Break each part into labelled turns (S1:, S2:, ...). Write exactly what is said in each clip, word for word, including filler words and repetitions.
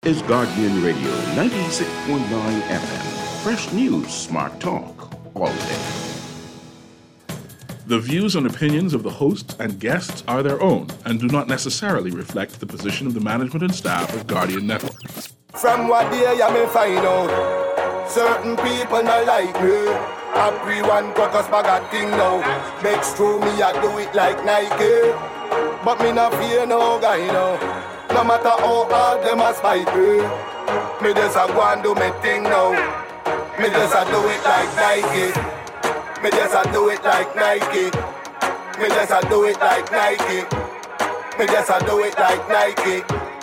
S1: is Guardian Radio ninety-six point nine F M. Fresh news, smart talk, all day. The views and opinions of the hosts and guests are their own and do not necessarily reflect the position of the management and staff of Guardian Network.
S2: From what day you may find out, certain people not like me. Everyone got us bag a thing now. Makes true me I do it like Nike, but me not fear no guy now. No matter how hard them a spite me, me just a go and do me thing now. Me just a do it like Nike. Me just a do it like Nike. Me just a do it like Nike. Me just a do it like Nike.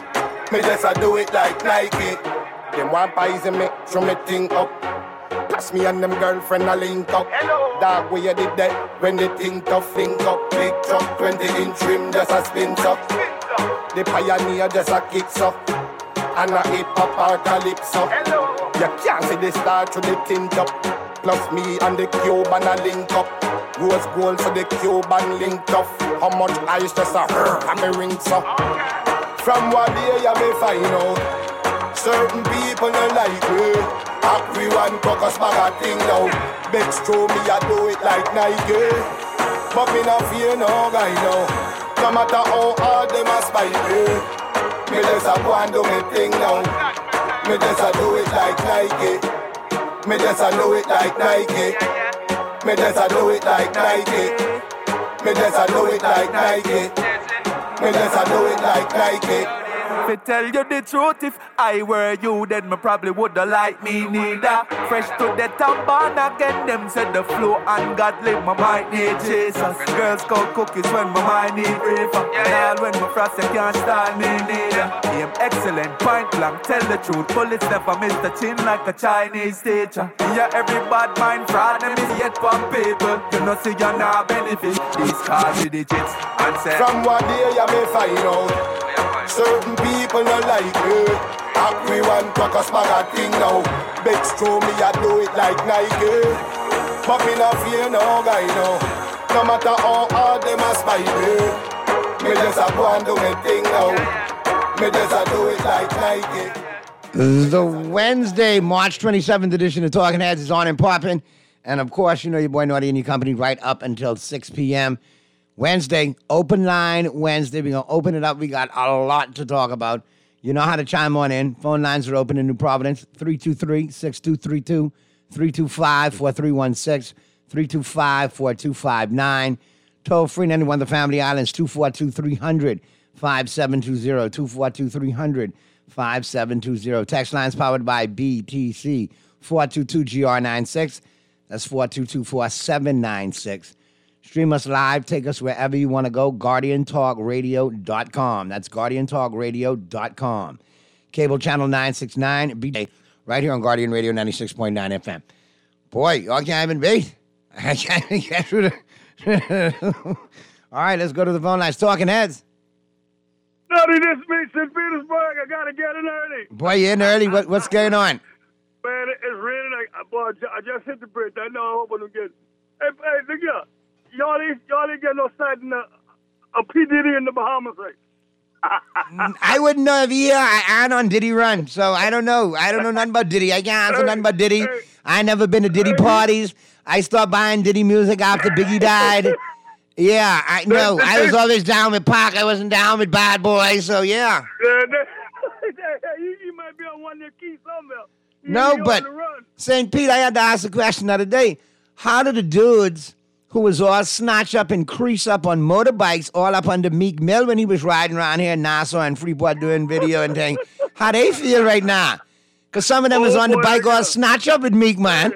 S2: Me just a do it like Nike. Them want poison me, throw me thing up. Plus me and them girlfriend a link up. Hello. Dog where you did that when the thing tough link up. Big truck, twenty inch rim just a spin up. The pioneer just a kicks up. And a hip hop or calypso. Hello. You can't see the star through the tint up. Plus me and the Cuban a link up. Rose gold for the Cuban linked up. How much ice just a her and me rings up. From what day you may find out, certain people don't like me. Everyone focus back a thing now. Bex through me I do it like Nike, but me not fear no guy now. No matter how hard them a spite me, me just a go and do me thing now. Me just a do it like Nike. Me just a do it like Nike. Me just a do it like Nike. Me just a do it like Nike. Me just a do it like Nike. To tell you the truth, if I were you, then me probably woulda like me neither. Fresh to the top born again, them said the flow ungodly, my mind need Jesus. Girls call cookies when my mind need reefer. And all when my frost, you can't style me neither. Aim excellent, point blank, tell the truth. Bullets never miss the chin like a Chinese teacher. Yeah, every bad mind fraud, them is yet one people. You know see you now benefit, these cards the digits. And say, from what day you may find out, certain people not like me. Everyone talk a bag a thing now. Bex through me I do it like Nike, but me not fear no guy now. No matter how hard them a spite me, me just a go and do me thing now. Me just a do it like Nike.
S3: The Wednesday, March twenty-seventh edition of Talking Heads is on and popping. And of course, you know your boy Naughty and your company right up until six p.m. Wednesday, open line Wednesday. We're going to open it up. We got a lot to talk about. You know how to chime on in. Phone lines are open in New Providence, three two three, six two three two, three two five, four three one six, three two five, four two five nine. Toll free in any one of the Family Islands, two four two, three hundred, five seven two zero, two four two, three hundred, five seven two zero. Text lines powered by B T C, four two two G R nine six. That's four two two, four seven nine six. Stream us live. Take us wherever you want to go. Guardian Talk Radio dot com. That's Guardian Talk Radio dot com. Cable channel nine sixty-nine. B right here on Guardian Radio ninety-six point nine F M. Boy, y'all can't even beat. I can't even get through the... All right, let's go to the phone lines. Talking Heads.
S4: Naughty, this me, Saint Petersburg. I got to get in early.
S3: Boy, you in early. What, what's going on?
S4: Man, it's raining. I, boy, I just hit the bridge. I know I hope I don't get... Hey, hey, look here. Y'all ain't, y'all ain't get no sight in the, a P. Diddy in the Bahamas, right?
S3: I wouldn't know if he, uh, I ain't on Diddy Run, so I don't know. I don't know nothing about Diddy. I can't answer hey, nothing about Diddy. Hey, I ain't never been to Diddy hey, parties. I stopped buying Diddy music after Biggie died. Yeah, I know. I was always down with Pac. I wasn't down with Bad Boy, so yeah.
S4: you, you might be on one of your keys somewhere. You
S3: no, but Saint Pete, I had to ask a question the other day. How do the dudes who was all snatched up and creased up on motorbikes all up under Meek Mill when he was riding around here in Nassau and Freeport doing video and thing, how they feel right now? Because some of them oh, was on the bike all snatched up with Meek, man.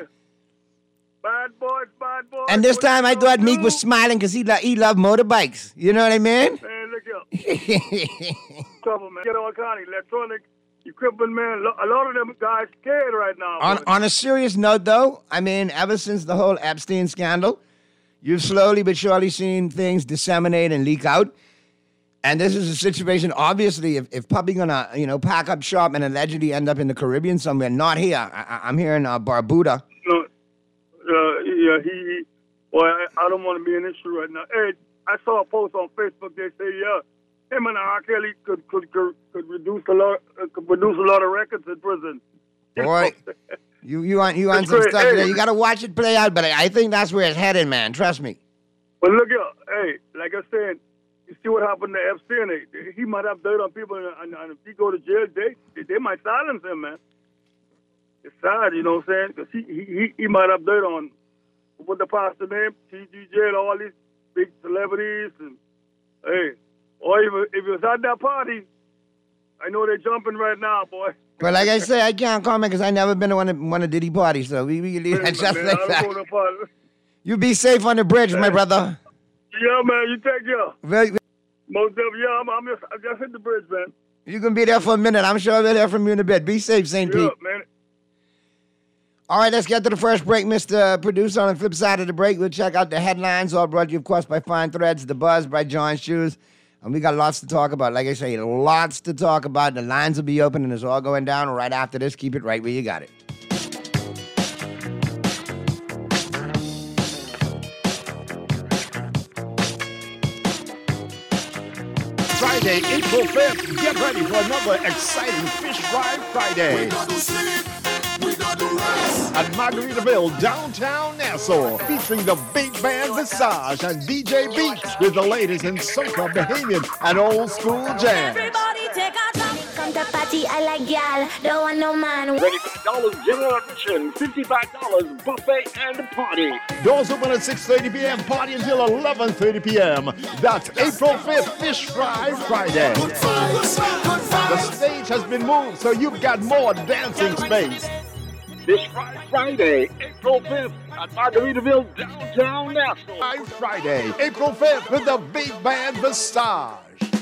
S4: Bad boys, bad boys.
S3: And this time I thought Meek was smiling because he, lo- he loved motorbikes. You know what I mean?
S4: Man, look here. Trouble, man. Get all kind of electronic equipment, man. A lot of them guys scared right now.
S3: On, on a serious note, though, I mean, ever since the whole Epstein scandal, you've slowly but surely seen things disseminate and leak out. And this is a situation, obviously, if, if Puppy gonna, you know, pack up shop and allegedly end up in the Caribbean somewhere, not here. I, I'm here in uh, Barbuda.
S4: No, uh, yeah, he, he well, I, I don't want to be an issue right now. Hey, I saw a post on Facebook. They say, yeah, him and R. Kelly could could could, could reduce a lot, uh, could produce a lot of records in prison.
S3: Boy, you you on you on
S4: That's
S3: some
S4: great.
S3: stuff
S4: Hey.
S3: there. You got to watch it play out, but I, I think that's where it's headed, man. Trust me.
S4: But look here, hey, like I said, you see what happened to Epstein? They- He might have dirt on people, and, and if he go to jail, they they might silence him, man. It's sad, you know what I'm saying? Because he, he he he might have dirt on what the pastor name, T G J, all these big celebrities, and hey, or if if it was at that party, I know they're jumping right now, boy.
S3: But like I say, I can't comment because I never been to one of, one of Diddy parties, so we, we can leave that just
S4: Man,
S3: like
S4: I don't
S3: that.
S4: go to party.
S3: You be safe on the bridge, my brother.
S4: Yeah, man, you take care.
S3: Very,
S4: Most of yeah, I'm, I'm just I just hit the bridge, man.
S3: you can be there for a minute. I'm sure we'll hear from you in a bit. Be safe, Saint
S4: Yeah,
S3: Pete.
S4: man.
S3: All right, let's get to the first break, Mister Producer. On the flip side of the break, we'll check out the headlines, all brought to you, of course, by Fine Threads, The Buzz by John Shoes. And we got lots to talk about. Like I say, lots to talk about. The lines will be open, and it's all going down right after this. Keep it right where you got it.
S5: Friday, April fifth. Get ready for another exciting Fish Fry Friday. At Margaritaville, downtown Nassau, featuring the big band Visage and D J Beats with the latest in soca, Bahamian, and old school jazz.
S6: Everybody take a time. Come to party, I like y'all. Don't want no man.
S7: twenty-five dollars general admission, fifty-five dollars buffet and party.
S5: Doors open at six thirty p.m., party until eleven thirty p.m. That's April fifth, Fish Fry Friday. The stage has been moved, so you've got more dancing space.
S7: Fish Fry Friday, April fifth at Margaritaville, downtown Nassau.
S5: Fry Friday, April fifth, with the big band Visage.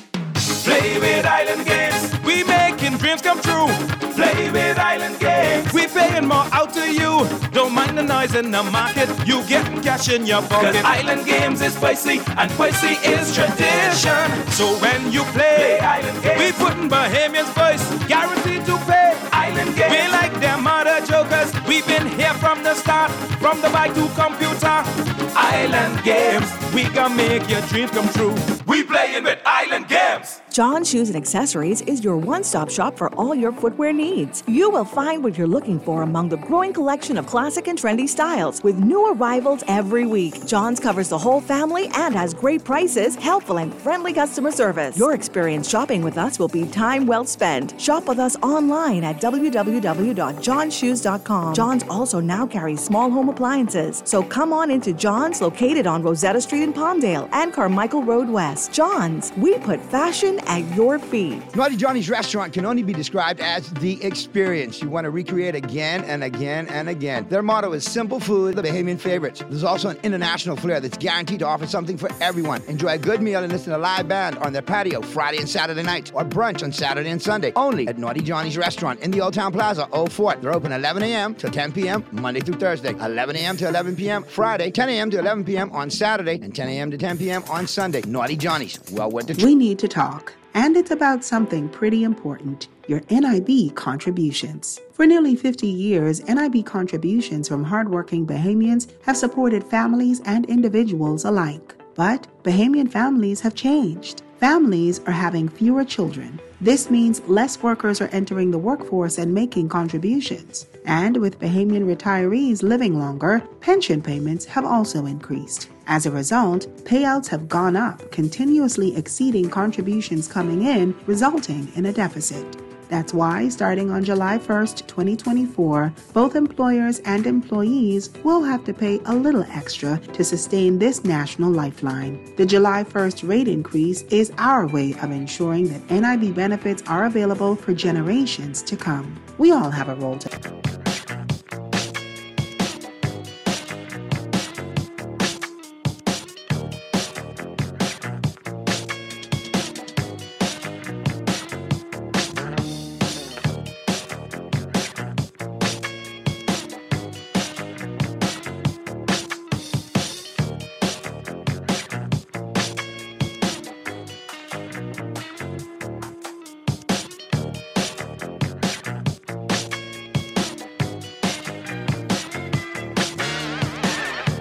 S8: Play with Island Games, we making dreams come true. Play with Island Games, we paying more out to you. Don't mind the noise in the market, you getting cash in your pocket. 'Cause Island Games is spicy, and spicy is tradition. So when you play, play Island Games, we putting Bahamians first, guaranteed to pay. Island Games, we like them other jokers, we've been here from the start, from the bike to computer. Island Games, we can make your dreams come true. We playing with Island Games.
S9: John Shoes and Accessories is your one-stop shop for all your footwear needs. You will find what you're looking for among the growing collection of classic and trendy styles with new arrivals every week. John's covers the whole family and has great prices, helpful and friendly customer service. Your experience shopping with us will be time well spent. Shop with us online at w w w dot john shoes dot com. John's also now carries small home appliances, so come on into John's, located on Rosetta Street in Palmdale and Carmichael Road West. John's, we put fashion at your feet.
S3: Naughty Johnny's restaurant can only be described as the experience you want to recreate again and again and again. Their motto is simple food, the Bahamian favorites. There's also an international flair that's guaranteed to offer something for everyone. Enjoy a good meal and listen to a live band on their patio Friday and Saturday nights, or brunch on Saturday and Sunday, only at Naughty Johnny's restaurant in the Old Town Plaza, Old Fort. They're open eleven a.m. to ten p.m. Monday through Thursday, eleven a.m. to eleven p.m. Friday, ten a.m. to eleven p.m. on Saturday, and ten a.m. to ten p.m. on Sunday. Naughty Johnny's, well worth the trip.
S10: We need to talk. And it's about something pretty important, your N I B contributions. For nearly fifty years, N I B contributions from hardworking Bahamians have supported families and individuals alike. But Bahamian families have changed. Families are having fewer children. This means less workers are entering the workforce and making contributions. And with Bahamian retirees living longer, pension payments have also increased. As a result, payouts have gone up, continuously exceeding contributions coming in, resulting in a deficit. That's why, starting on July first, twenty twenty-four, both employers and employees will have to pay a little extra to sustain this national lifeline. The July first rate increase is our way of ensuring that N I B benefits are available for generations to come. We all have a role to play.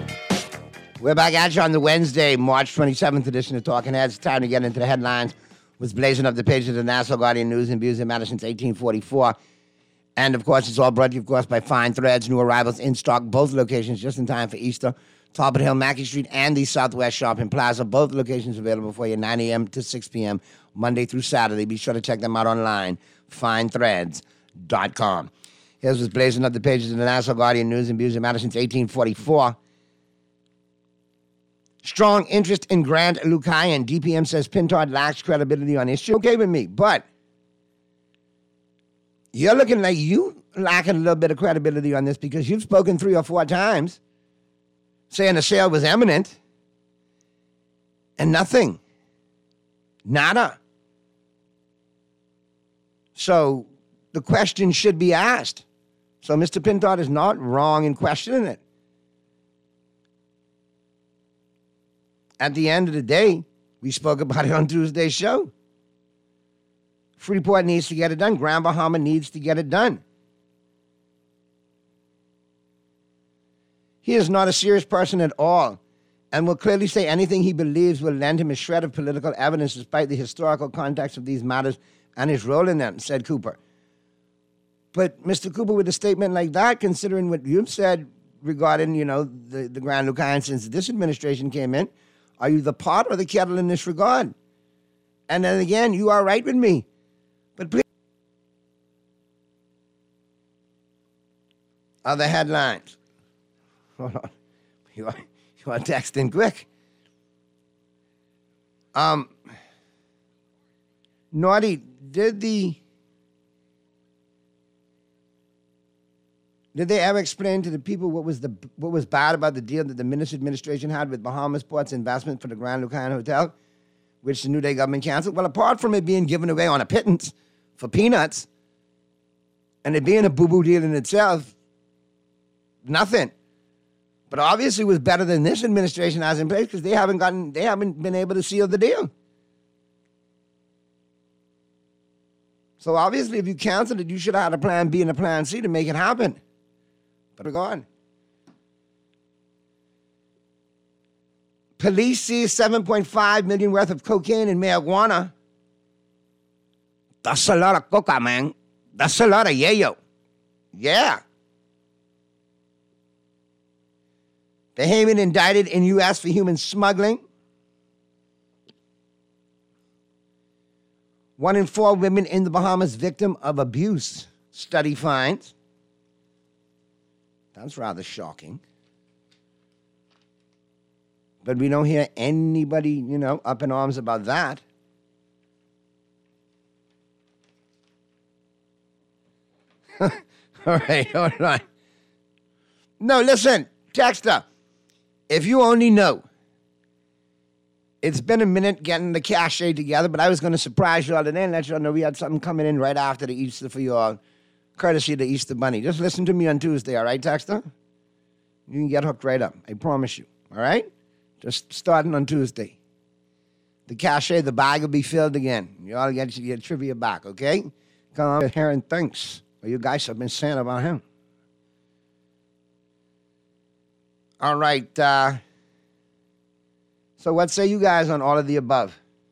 S3: We're back at you on the Wednesday, March twenty-seventh edition of Talking Heads. Time to get into the headlines. was blazing up the pages of the Nassau Guardian News and Views in Matter since eighteen forty-four. And, of course, it's all brought to you, of course, by Fine Threads. New arrivals in stock, both locations just in time for Easter. Top of the Hill, Mackey Street, and the Southwest Shopping Plaza. Both locations available for you nine a.m. to six p.m. Monday through Saturday. Be sure to check them out online, fine threads dot com. Here's what's blazing up the pages of the Nassau Guardian News and Views in Matter since eighteen forty-four. Strong interest in Grand Lucayan. D P M says Pintard lacks credibility on issue. Okay with me, but you're looking like you lacking a little bit of credibility on this because you've spoken three or four times saying the sale was imminent and nothing. Nada. So the question should be asked. So Mister Pintard is not wrong in questioning it. At the end of the day, we spoke about it on Tuesday's show. Freeport needs to get it done. Grand Bahama needs to get it done. He is not a serious person at all and will clearly say anything he believes will lend him a shred of political evidence despite the historical context of these matters and his role in them, said Cooper. But Mister Cooper, with a statement like that, considering what you've said regarding, you know, the, the Grand Lucayan since this administration came in, are you the pot or the kettle in this regard? And then again, you are right with me. But please. Other headlines. Hold on. You are, you are texting quick. Um, Naughty, did the... Did they ever explain to the people what was the what was bad about the deal that the Minnis administration had with Bahamas Port's investment for the Grand Lucayan Hotel, which the New Day government canceled? Well, apart from it being given away on a pittance for peanuts, and it being a boo-boo deal in itself, nothing. But obviously it was better than this administration has in place because they haven't gotten they haven't been able to seal the deal. So obviously if you canceled it, you should have had a plan B and a plan C to make it happen. But we're gone. Police seize seven point five million dollars worth of cocaine and marijuana. That's a lot of coca, man. That's a lot of yayo. Yeah. Bahamian indicted in U S for human smuggling. One in four women in the Bahamas victim of abuse, study finds. That's rather shocking. But we don't hear anybody, you know, up in arms about that. All right, hold on. No, listen, Texter, if you only know, it's been a minute getting the cachet together, but I was going to surprise you all today and let you all know we had something coming in right after the Easter for you all, courtesy of the Easter Bunny. Just listen to me on Tuesday, all right, Texter? You can get hooked right up. I promise you, all right? Just starting on Tuesday. The cachet, the bag will be filled again. You all get your trivia back, okay? Come on here and thanks what you guys have been saying about him. All right, uh... so what say you guys on all of the above?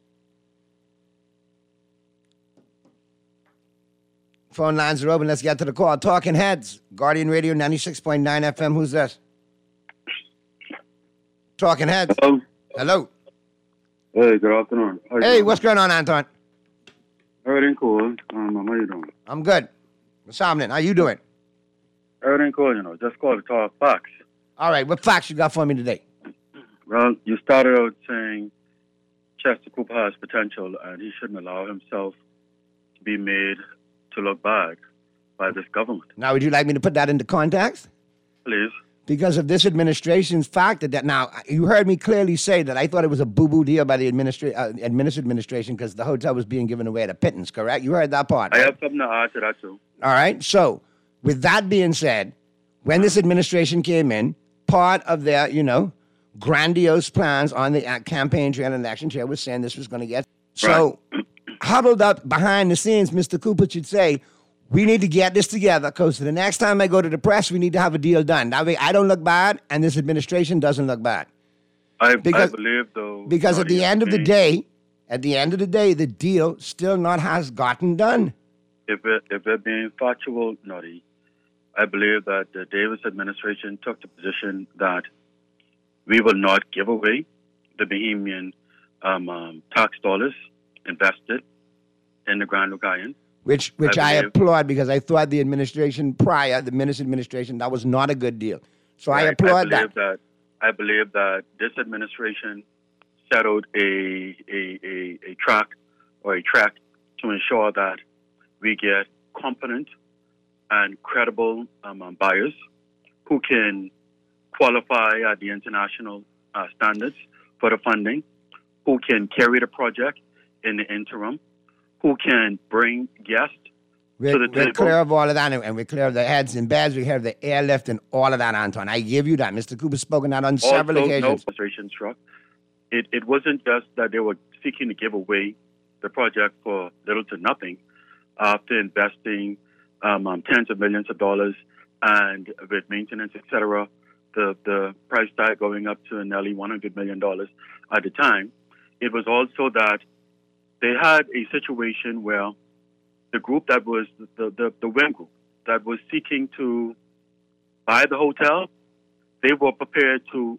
S3: Phone lines are open. Let's get to the call. Talking Heads, Guardian Radio ninety-six point nine F M. Who's this? Talking Heads.
S11: Hello.
S3: Hello.
S11: Hey, good afternoon. How
S3: hey,
S11: doing?
S3: What's going on, Anton?
S11: Everything cool. Um, how you doing?
S3: I'm good. What's happening? How you doing?
S11: Everything cool, you know. Just call to talk facts.
S3: All right, what facts you got for me today?
S11: Well, you started out saying Chester Cooper has potential and he shouldn't allow himself to be made to look bad by this government.
S3: Now, would you like me to put that into context?
S11: Please.
S3: Because of this administration's factor that now, you heard me clearly say that I thought it was a boo-boo deal by the administra- uh, administ- administration because the hotel was being given away at a pittance, correct? You heard that part,
S11: I
S3: right?
S11: have something to add to that, too.
S3: All right. So, with that being said, when this administration came in, part of their, you know, grandiose plans on the uh, campaign trail and election trail was saying this was going to get. So, right. Huddled up behind the scenes, Mister Cooper should say, we need to get this together because the next time I go to the press, we need to have a deal done. That way I don't look bad and this administration doesn't look bad.
S11: I,
S3: because,
S11: I believe, though.
S3: Because at the end of the day, At the end of the day, the deal still not has gotten done.
S11: If we're, if we're being factual, Noddy, I believe that the Davis administration took the position that we will not give away the Bahamian um, um, tax dollars invested in the Grand Lucayan.
S3: Which which I,
S11: I believe-
S3: applaud because I thought the administration prior, the Minnis administration, that was not a good deal. So I
S11: Right.
S3: applaud
S11: I
S3: that.
S11: believe that. I believe that this administration settled a, a, a, a track or a track to ensure that we get competent and credible um, um, buyers who can qualify at the international uh, standards for the funding, who can carry the project in the interim, who can bring guests
S3: We're,
S11: to the
S3: we're
S11: table.
S3: clear of all of that, and and we're clear of the heads and beds. We have the airlift and all of that, Anton. I give you that. Mister Cooper's spoken that on several
S11: also, no
S3: occasions.
S11: frustration struck. It, it wasn't just that they were seeking to give away the project for little to nothing after investing um, um, tens of millions of dollars and with maintenance, et cetera, the, the price tag going up to nearly one hundred million dollars at the time. It was also that they had a situation where the group that was the, the, the Wynn group that was seeking to buy the hotel, they were prepared to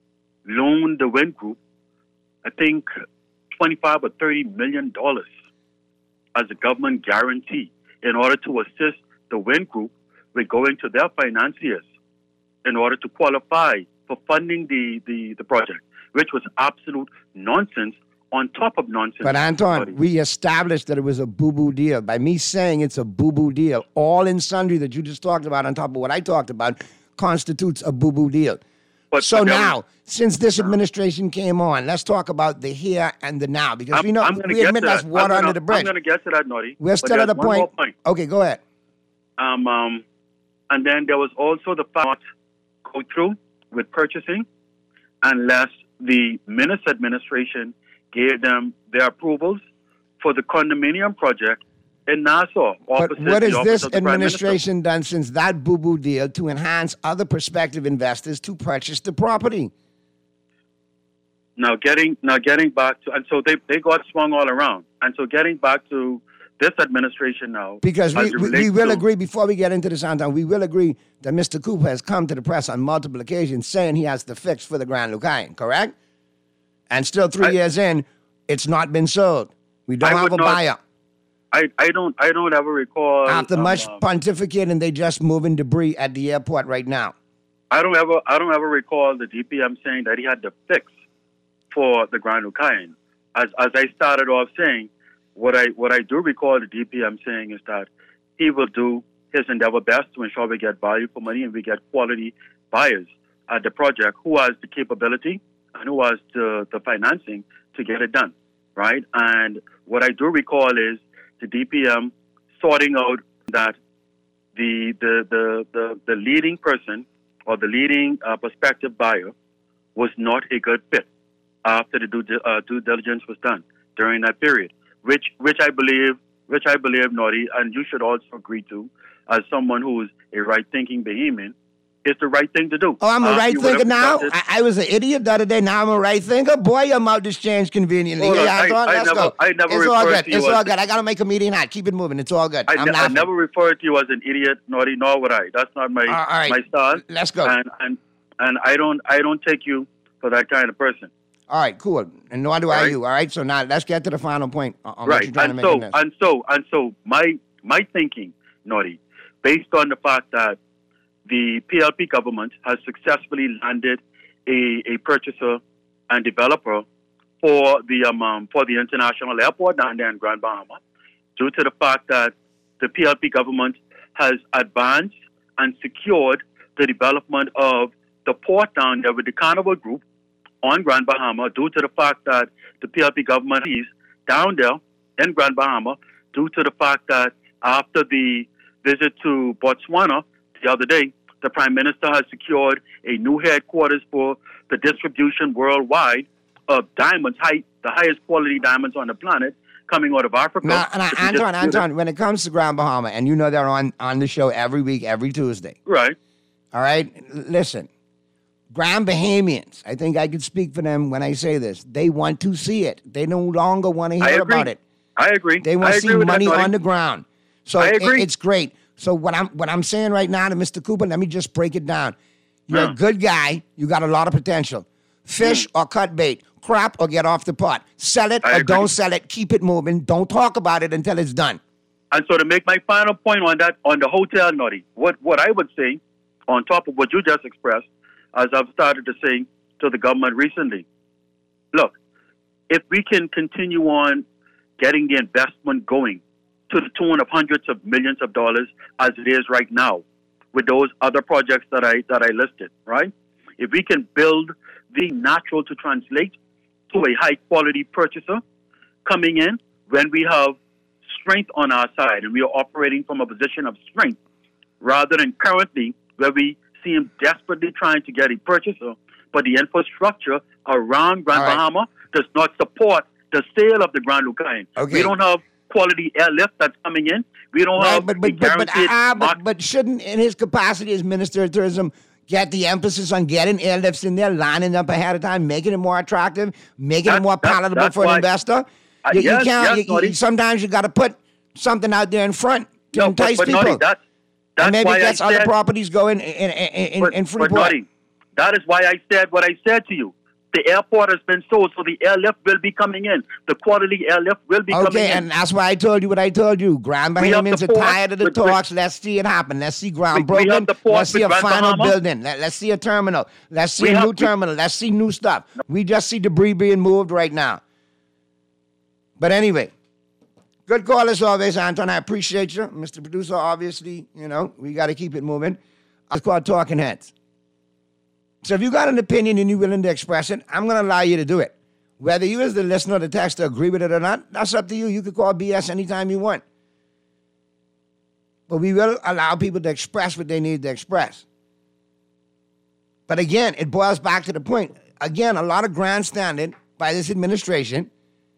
S11: loan the Wynn group, I think, twenty-five or thirty million dollars as a government guarantee in order to assist the Wynn group with going to their financiers in order to qualify for funding the, the, the project, which was absolute nonsense on top of nonsense.
S3: But Anton, we established that it was a boo-boo deal. By me saying it's a boo-boo deal, all in sundry that you just talked about on top of what I talked about constitutes a boo-boo deal.
S11: But,
S3: so
S11: but
S3: now,
S11: was,
S3: since this administration came on, let's talk about the here and the now, because
S11: I'm,
S3: we know
S11: I'm gonna
S3: we
S11: get
S3: admit
S11: to
S3: that's
S11: that.
S3: water
S11: I'm gonna,
S3: under the bridge.
S11: I'm going to get to that, Noddy.
S3: We're still at a
S11: one more
S3: point.
S11: point.
S3: Okay, go ahead.
S11: Um, um, and then there was also the fact go through with purchasing unless the Minnis administration gave them their approvals for the condominium project in Nassau.
S3: But
S11: opposite
S3: what
S11: the
S3: has
S11: office
S3: this
S11: of the Prime Minister.
S3: administration done since that boo-boo deal to enhance other prospective investors to purchase the property?
S11: Now getting now getting back to and so they, they got swung all around. And so getting back to this administration now.
S3: Because
S11: as
S3: we,
S11: it
S3: we, we
S11: relates
S3: will
S11: to-
S3: agree, before we get into this, Anton, we will agree that Mister Cooper has come to the press on multiple occasions saying he has the fix for the Grand Lucayan, correct? And still three
S11: I-
S3: years in, it's not been sold. We don't
S11: I
S3: have
S11: would
S3: a
S11: not-
S3: buyer.
S11: I, I don't I don't ever recall
S3: After
S11: um,
S3: much
S11: um,
S3: pontificating, they just moving debris at the airport right now.
S11: I don't ever I don't ever recall the D P M saying that he had the fix for the Grand Lucayan. As as I started off saying, what I what I do recall the D P M saying is that he will do his endeavor best to ensure we get value for money and we get quality buyers at the project who has the capability and who has the, the financing to get it done, right? And what I do recall is the D P M sorting out that the the the the, the leading person or the leading uh, prospective buyer was not a good fit after the due, uh, due diligence was done during that period, which which I believe, which I believe, Noddy, and you should also agree to, as someone who is a right-thinking Bahamian, it's the right thing to do.
S3: Oh, I'm a
S11: Uh,
S3: right
S11: you would
S3: thinker
S11: have
S3: now?
S11: accepted-
S3: I, I was an idiot the other day. Now I'm a right thinker. Boy, your mouth just changed conveniently.
S11: Hold on,
S3: Yeah,
S11: I-
S3: Anton,
S11: I
S3: let's
S11: never-
S3: go.
S11: I never
S3: it's all
S11: referred
S3: good.
S11: to you
S3: It's
S11: as-
S3: all good. I got to make a meeting hot. Keep it moving. It's all good.
S11: I,
S3: I'm
S11: ne- I
S3: laughing.
S11: never referred to you as an idiot, Noddy, nor would I. That's not my
S3: all right.
S11: my style.
S3: Let's go.
S11: And and and I don't I don't take you for that kind of person.
S3: All right, cool. And nor do I
S11: Right.
S3: you. All right, so now let's get to the final point on what
S11: Right.
S3: you're trying
S11: And
S3: to make
S11: so
S3: in this.
S11: and so and so my my thinking, Noddy, based on the fact that the P L P government has successfully landed a, a purchaser and developer for the um, um for the international airport down there in Grand Bahama, due to the fact that the P L P government has advanced and secured the development of the port down there with the Carnival Group on Grand Bahama, due to the fact that the P L P government is down there in Grand Bahama, due to the fact that after the visit to Botswana the other day, the Prime Minister has secured a new headquarters for the distribution worldwide of diamonds, high, the highest quality diamonds on the planet, coming out of Africa.
S3: Now, now
S11: to be
S3: Anton,
S11: distributed.
S3: Anton, when it comes to Grand Bahama, and you know they're on, on the show every week, every Tuesday.
S11: Right.
S3: All right? Listen, Grand Bahamians, I think I can speak for them when I say this. They want to see it. They no longer want to
S11: I
S3: hear
S11: agree.
S3: about it.
S11: I agree.
S3: They want
S11: I
S3: to see
S11: agree with
S3: money
S11: that, Noddy.
S3: on the ground. So
S11: I
S3: it-
S11: agree.
S3: it's great. So what I'm what I'm saying right now to Mister Cooper, let me just break it down. You're
S11: Yeah.
S3: a good guy. You got a lot of potential. Fish or cut bait, crap or get off the pot. Sell it
S11: I
S3: or
S11: agree.
S3: don't sell it. Keep it moving. Don't talk about it until it's done.
S11: And so to make my final point on that, on the hotel, Noddy, what, what I would say, on top of what you just expressed, as I've started to say to the government recently, look, if we can continue on getting the investment going to the tune of hundreds of millions of dollars as it is right now with those other projects that I that I listed, right? If we can build the natural to translate to a high quality purchaser coming in when we have strength on our side and we are operating from a position of strength rather than currently where we seem desperately trying to get a purchaser, but the infrastructure around Grand
S3: All right.
S11: Bahama does not support the sale of the Grand Lucayan.
S3: Okay.
S11: We don't have quality airlift that's coming in. We don't
S3: Right,
S11: have
S3: but
S11: a
S3: but but but,
S11: guaranteed
S3: uh, but
S11: market.
S3: but shouldn't, in his capacity as Minister of Tourism, get the emphasis on getting airlifts in there, lining up ahead of time, making it more attractive, making it
S11: That-
S3: more
S11: that-
S3: palatable
S11: that's
S3: for an
S11: why-
S3: investor?
S11: Uh,
S3: You, you
S11: yes,
S3: can't.
S11: yes,
S3: you- you-
S11: Noddy.
S3: sometimes you got to put something out there in front to
S11: No, but,
S3: entice
S11: but
S3: people,
S11: Noddy, that, that's
S3: and maybe
S11: why
S3: gets
S11: I
S3: other
S11: said,
S3: properties going in in, in,
S11: but,
S3: in
S11: but
S3: Freeport.
S11: Noddy, that is why I said what I said to you. The airport has been sold, so the airlift will be coming in. The quality airlift will be coming
S3: Okay,
S11: in.
S3: and that's why I told you what I told you. Grand
S11: We have
S3: Bahamians
S11: the
S3: are
S11: port
S3: tired of the
S11: with- with-
S3: talks. Let's see it happen. Let's see ground
S11: We- we
S3: broken.
S11: have the port
S3: Let's see
S11: with
S3: a
S11: Grand
S3: final
S11: Bahama.
S3: building. Let, let's see a terminal. Let's see
S11: We
S3: a
S11: have-
S3: new terminal. Let's see new stuff. We just see debris being moved right now. But anyway, good call as always, Anton. I appreciate you. Mister Producer, obviously, you know, we got to keep it moving. It's called Talking Heads. So if you got an opinion and you're willing to express it, I'm going to allow you to do it. Whether you as the listener or the texter agree with it or not, that's up to you. You can call B S anytime you want. But we will allow people to express what they need to express. But again, it boils back to the point. Again, a lot of grandstanding by this administration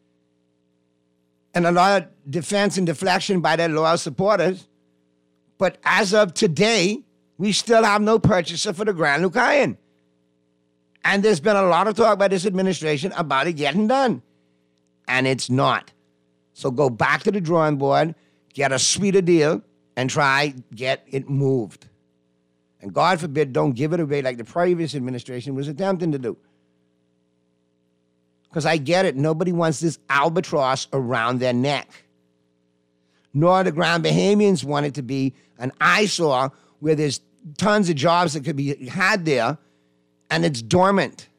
S3: and a lot of defense and deflection by their loyal supporters. But as of today, we still have no purchaser for the Grand Lucayan. And there's been a lot of talk by this administration about it getting done. And it's not. So go back to the drawing board, get a sweeter deal, and try get it moved. And God forbid, don't give it away like the previous administration was attempting to do. Because I get it, nobody wants this albatross around their neck. Nor the Grand Bahamians want it to be an eyesore where there's tons of jobs that could be had there, and it's dormant.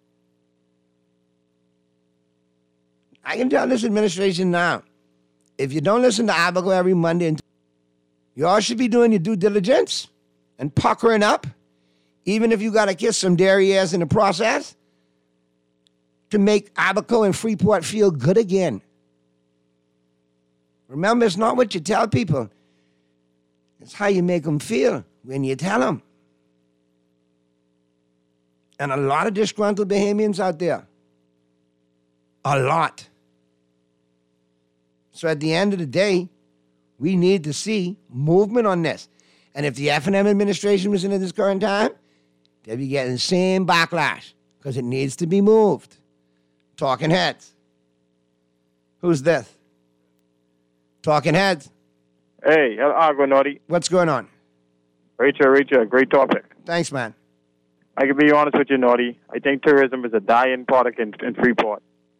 S3: I can tell this administration now, if you don't listen to Abaco every Monday, and you all should be doing your due diligence and puckering up, even if you got to kiss some derrieres in the process, to make Abaco and Freeport feel good again. Remember, it's not what you tell people. It's how you make them feel when you tell them. And a lot of disgruntled Bahamians out there. A lot. So at the end of the day, we need to see movement on this. And if the F and M administration was in at this current time, they'd be getting the same backlash because it needs to be moved. Talking Heads. Who's this? Talking Heads.
S12: Hey, Agua Noddy.
S3: What's going on?
S12: Rachel, Rachel, great topic.
S3: Thanks, man.
S12: I can be honest with you, Noddy. I think tourism is a dying product in, in Freeport.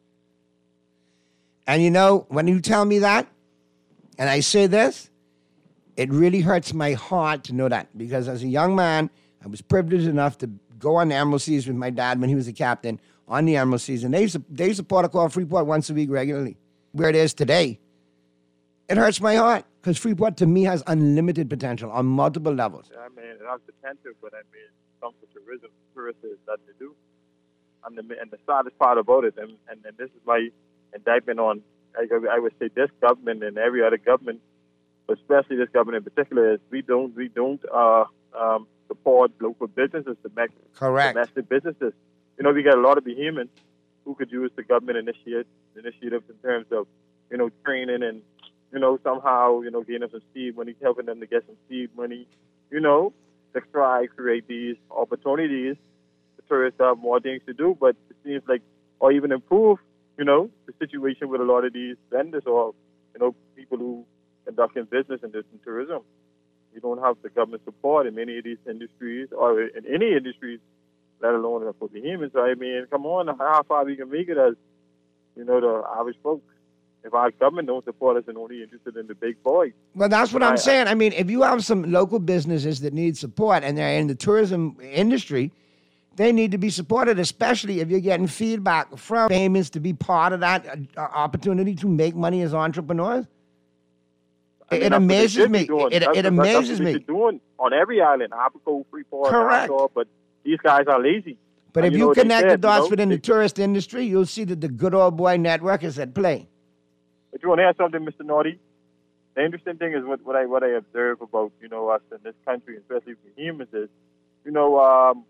S3: And you know, when you tell me that, and I say this, it really hurts my heart to know that. Because as a young man, I was privileged enough to go on the Emerald Seas with my dad when he was a captain on the Emerald Seas. And they used to, they used to port a call Freeport once a week regularly. Where it is today, it hurts my heart. Because Freeport, to me, has unlimited potential on multiple levels.
S12: I mean, it has potential, but I mean, some for tourism, tourists that they do. And the, and the saddest part about it, and, and, and this is my indictment on, I, I would say, this government and every other government, but especially this government in particular, is we don't we don't uh, um, support local businesses to make
S3: Correct.
S12: domestic businesses. You know, we got a lot of Bahamians who could use the government initiate, initiatives in terms of, you know, training and, you know, somehow, you know, gaining some seed money, helping them to get some seed money, you know, to try create these opportunities tourists have more things to do, but it seems like, or even improve, you know, the situation with a lot of these vendors or, you know, people who conduct in business in, this, in tourism. You don't have the government support in many of these industries, or in any industries, let alone for Bahamians. So, I mean, come on, how far we can make it as, you know, the average folks. If our government don't support us and only interested in the big boys.
S3: Well, that's what I'm
S12: I,
S3: saying. I mean, if you have some local businesses that need support and they're in the tourism industry, they need to be supported, especially if you're getting feedback from Bahamians to be part of that uh, opportunity to make money as entrepreneurs.
S12: I mean,
S3: it amazes me.
S12: Doing.
S3: It,
S12: that's,
S3: it amazes
S12: that's what
S3: me.
S12: They're doing on every island, Apico, Freeport,
S3: Correct.
S12: Nassau, but these guys are lazy.
S3: But
S12: and
S3: if
S12: you,
S3: you
S12: know
S3: connect the
S12: said,
S3: dots
S12: you know,
S3: within
S12: they,
S3: the tourist industry, you'll see that the good old boy network is at play.
S12: But you want to add something, Mister Naughty? The interesting thing is what, what I what I observe about, you know, us in this country, especially for humans, is, you know, um,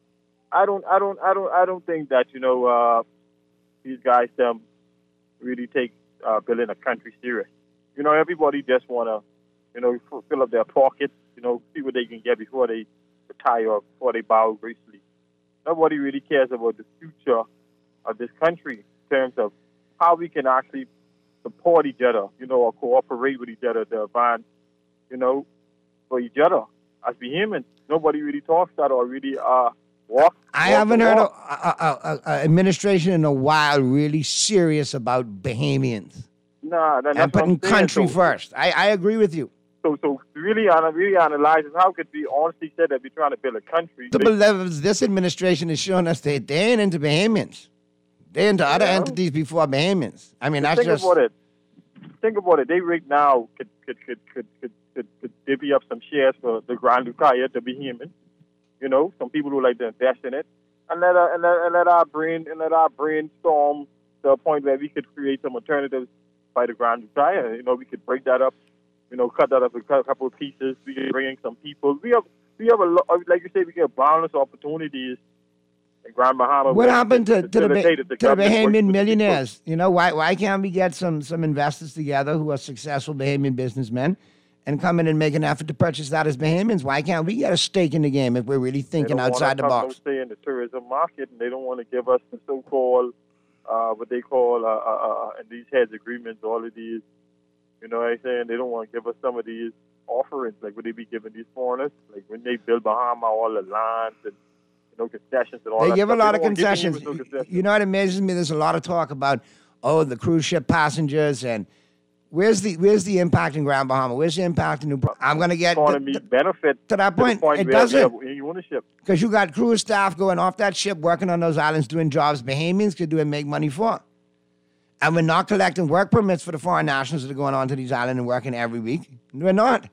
S12: I don't I don't I don't I don't think that, you know, uh, these guys um really take uh, building a country serious. You know, everybody just wanna, you know, f- fill up their pockets, you know, see what they can get before they retire or before they bow gracefully. Nobody really cares about the future of this country in terms of how we can actually support each other, you know, or cooperate with each other to advance, you know, for each other as Bahamians. Nobody really talks that or really uh, walks.
S3: I
S12: walk
S3: haven't
S12: the
S3: heard
S12: walk.
S3: an administration in a while really serious about Bahamians
S12: Nah, that,
S3: and
S12: that's what
S3: putting
S12: I'm saying.
S3: country
S12: So-
S3: first. I, I agree with you.
S12: So, so really, ana- really analyze it. How could we honestly say that we're trying to build a country?
S3: The levels this administration is showing us that they ain't into Bahamians. They're into other
S12: Yeah.
S3: entities before Bahamians. I mean,
S12: But
S3: that's
S12: think
S3: just...
S12: about it. Think about it. They right now could could could could could, could, could divvy up some shares for the Grand Lucaya, the Bahamians. You know, some people who like to invest in it, and let our, and let, and let our brain and let our brainstorm to a point where we could create some alternatives by the Grand Lucaya. You know, we could break that up. You know, cut that up in a couple of pieces. We can bring in some people. We have we have a lot, like you say, we get boundless opportunities in Grand Bahama.
S3: What happened to, to, the,
S12: facilitate
S3: Bah-
S12: it. The
S3: to the
S12: government works
S3: Bahamian
S12: with the
S3: millionaires? You know, why why can't we get some some investors together who are successful Bahamian businessmen and come in and make an effort to purchase that as Bahamians? Why can't we get a stake in the game if we're really thinking
S12: They don't
S3: outside the
S12: wanna
S3: box?
S12: come, Stay in the tourism market, and they don't want to give us the so-called uh, what they call uh, uh, uh, in these heads agreements. All of these, you know, what I'm saying they don't want to give us some of these offerings like what they be giving these foreigners, like when they build Bahama, all the lands and you know concessions and all
S3: They
S12: that.
S3: give a
S12: stuff.
S3: lot
S12: They
S3: of
S12: don't wanna give
S3: concessions.
S12: Bahamians no concessions.
S3: You know what amazes me? There's a lot of talk about, oh, the cruise ship passengers and where's the where's the impact in Grand Bahama? Where's the impact in New? I'm going to get
S12: economy benefit
S3: to that point.
S12: To the point
S3: It
S12: where we
S3: doesn't.
S12: have any ownership.
S3: Because you got cruise staff going off that ship, working on those islands, doing jobs Bahamians could do and make money for. And we're not collecting work permits for the foreign nationals that are going on to these islands and working every week. We're not.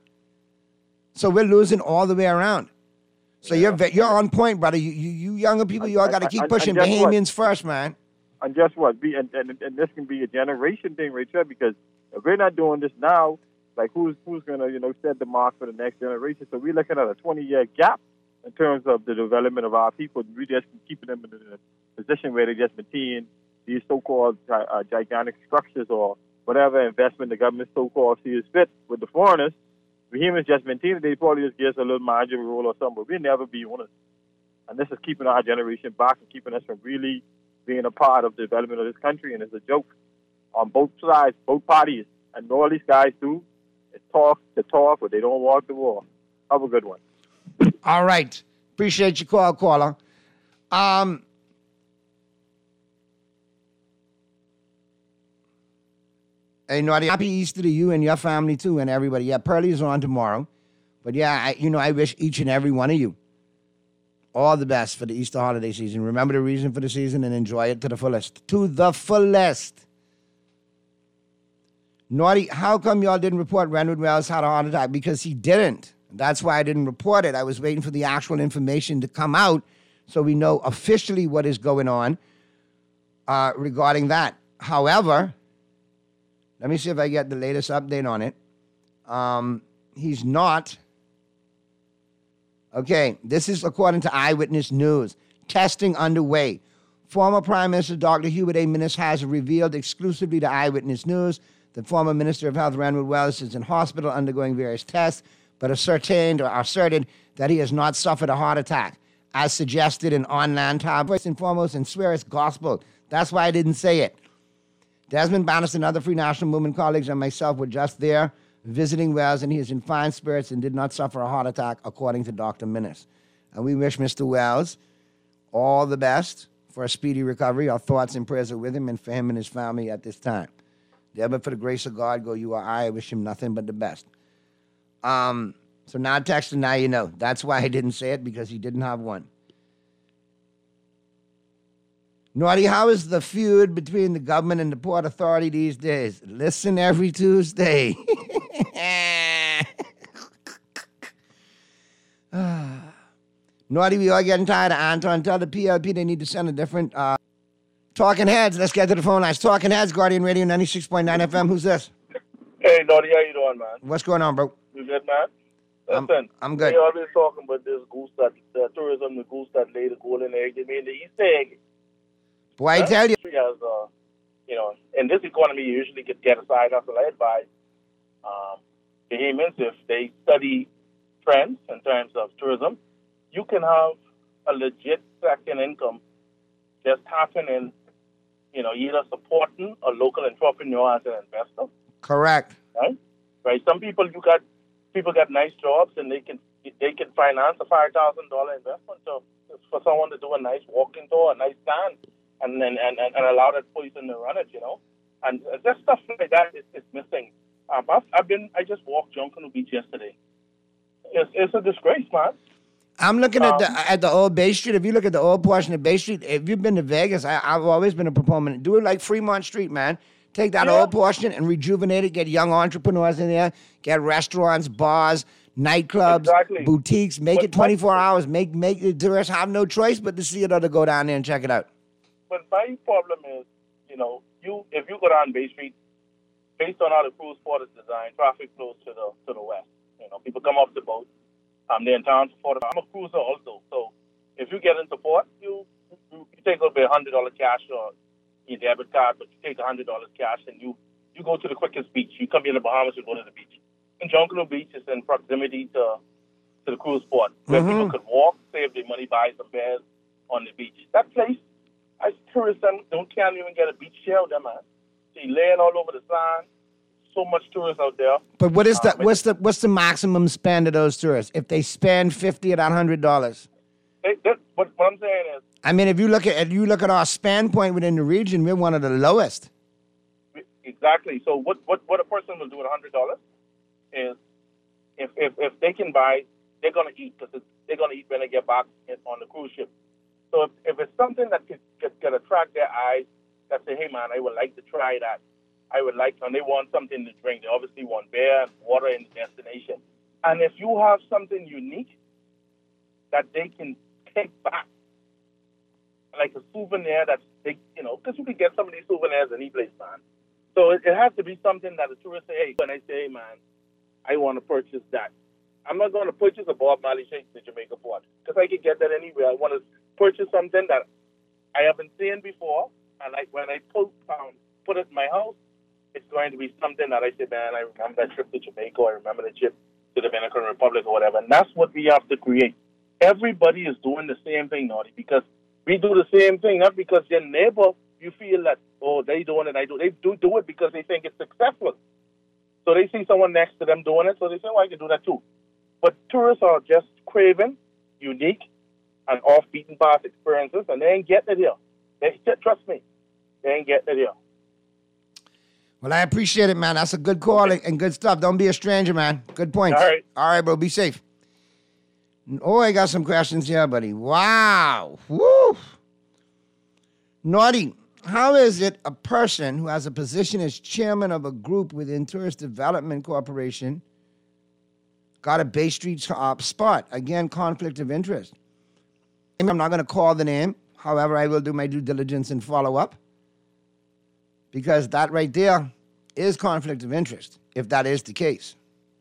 S3: So we're losing all the way around. So you're ve- you're on point, brother. You you, you younger people, you all got to keep
S12: and-
S3: pushing
S12: and guess what?
S3: Bahamians first, man.
S12: And guess what? Be, and, and, and this can be a generation thing right there because if we're not doing this now, like who's who's gonna you know set the mark for the next generation? So we're looking at a twenty year gap in terms of the development of our people. We just keeping them in a position where they just maintain these so-called uh, gigantic structures or whatever investment the government so-called sees fit with the foreigners. The humans just maintain it. They probably just give us a little marginal role or something, but we'll never be owners. And this is keeping our generation back and keeping us from really being a part of the development of this country. And it's a joke on both sides, both parties. And all these guys do is talk the talk, but they don't walk the walk. Have a good one.
S3: All right. Appreciate your call, caller. Um, hey, Naughty, happy Easter to you and your family, too, and everybody. Yeah, Pearlie's on tomorrow. But, yeah, I, you know, I wish each and every one of you all the best for the Easter holiday season. Remember the reason for the season and enjoy it to the fullest. To the fullest. Naughty, how come y'all didn't report Renwood Wells had a heart attack? Because he didn't. That's why I didn't report it. I was waiting for the actual information to come out so we know officially what is going on uh, regarding that. However, let me see if I get the latest update on it. Um, he's not. Okay, this is according to Eyewitness News. Testing underway. Former Prime Minister Doctor Hubert A. Minnis has revealed exclusively to Eyewitness News that former Minister of Health Renwood Wells is in hospital undergoing various tests, but ascertained or asserted that he has not suffered a heart attack. as suggested in online time. First and foremost, and swear it's gospel. That's why I didn't say it. Desmond Bannister and other Free National Movement colleagues and myself were just there visiting Wells, and he is in fine spirits and did not suffer a heart attack, according to Doctor Minnis. And we wish Mister Wells all the best for a speedy recovery. Our thoughts and prayers are with him and for him and his family at this time. Ever for the grace of God, go you or I. I wish him nothing but the best. Um, so now text and now you know. That's why I didn't say it, because he didn't have one. Naughty, how is the feud between the government and the Port Authority these days? Listen every Tuesday. Naughty, we are getting tired of Anton. Tell the P L P they need to send a different... Uh, Talking Heads, let's get to the phone lines. Talking Heads, Guardian Radio ninety-six point nine F M. Who's this?
S13: Hey, Naughty, how you doing, man?
S3: What's going on, bro?
S13: You good, man?
S3: I'm,
S13: Listen,
S3: I'm good.
S13: They always talking about this goose that, the tourism, the goose that laid the golden egg. You mean the Easter egg?
S3: Boy, I tell you.
S13: As, uh, you know, in this economy, you usually get, get a side hustle. I advise um, Bahamians, if they study trends in terms of tourism, you can have a legit second income just happening, you know, either supporting a local entrepreneur as an investor.
S3: Correct.
S13: Right? Right. Some people, you got, people got nice jobs and they can they can finance a five thousand dollars investment so for someone to do a nice walking tour, a nice stand, and and, and, and allow that person to run it, you know. And just stuff like that is, is missing. Um, I've, I've been, I just walked Junkanoo Beach yesterday. It's, it's a disgrace, man.
S3: I'm looking
S13: Um,
S3: at the at the old Bay Street. If you look at the old portion of Bay Street, if you've been to Vegas, I, I've always been a proponent. Do it like Fremont Street, man. Take that
S13: Yeah.
S3: old portion and rejuvenate it. Get young entrepreneurs in there. Get restaurants, bars, nightclubs,
S13: Exactly.
S3: boutiques. Make
S13: But-
S3: it twenty-four hours. Make make the tourists have no choice but to see it or to go down there and check it out.
S13: But my problem is, you know, you if you go down Bay Street, based on how the cruise port is designed, traffic flows to the to the west. You know, people come off the boat. Um, they're in town for the. I'm a cruiser also, so if you get into port, you you, you take over a hundred dollar cash or your debit card, but you take a hundred dollars cash and you you go to the quickest beach. You come here in the Bahamas, you go to the beach. And Junkanoo Beach is in proximity to to the cruise port, where
S3: Mhm.
S13: people could walk, save their money, buy some bears on the beach. That place, as tourists don't, don't can't even get a beach chair out there, man. See, laying all over the sand. So much tourists out there.
S3: But what is
S13: Uh,
S3: the what's the what's the maximum spend of those tourists? If they spend fifty at a hundred dollars.
S13: They, they, what, what I'm saying is,
S3: I mean, if you look at if you look at our span point within the region, we're one of the lowest.
S13: exactly. So what, what, what a person will do with a hundred dollars is, if, if if they can buy, they're gonna eat because they're gonna eat when they get back in, on the cruise ship. So if, if it's something that could, could, could attract their eyes, that say, hey man, I would like to try that. I would like, and they want something to drink. They obviously want beer and water in the destination. And if you have something unique that they can take back, like a souvenir that's big, you know, because you can get some of these souvenirs any place, man. So it, it has to be something that the tourist say, hey, when I say, hey, man, I want to purchase that. I'm not going to purchase a Bob Marley shake in Jamaica Port because I can get that anywhere. I want to purchase something that I haven't seen before, and I, when I put, um, put it in my house, it's going to be something that I say, man, I remember that trip to Jamaica, or I remember the trip to the Dominican Republic or whatever. And that's what we have to create. Everybody is doing the same thing, Naughty, because we do the same thing, not because your neighbor, you feel that, oh, they doing it, I do. They do do it because they think it's successful. So they see someone next to them doing it, so they say, well, I can do that too. But tourists are just craving unique and off-beaten path experiences, and they ain't getting it here. They, trust me, they ain't getting it here.
S3: Well, I appreciate it, man. That's a good call and good stuff. Don't be a stranger, man. Good points.
S13: All right.
S3: All right, bro. Be safe. Oh, I got some questions here, buddy. Wow. Woo. Naughty, how is it a person who has a position as chairman of a group within Tourist Development Corporation got a Bay Street uh, spot? Again, conflict of interest. I'm not going to call the name. However, I will do my due diligence and follow up. Because that right there is conflict of interest, if that is the case.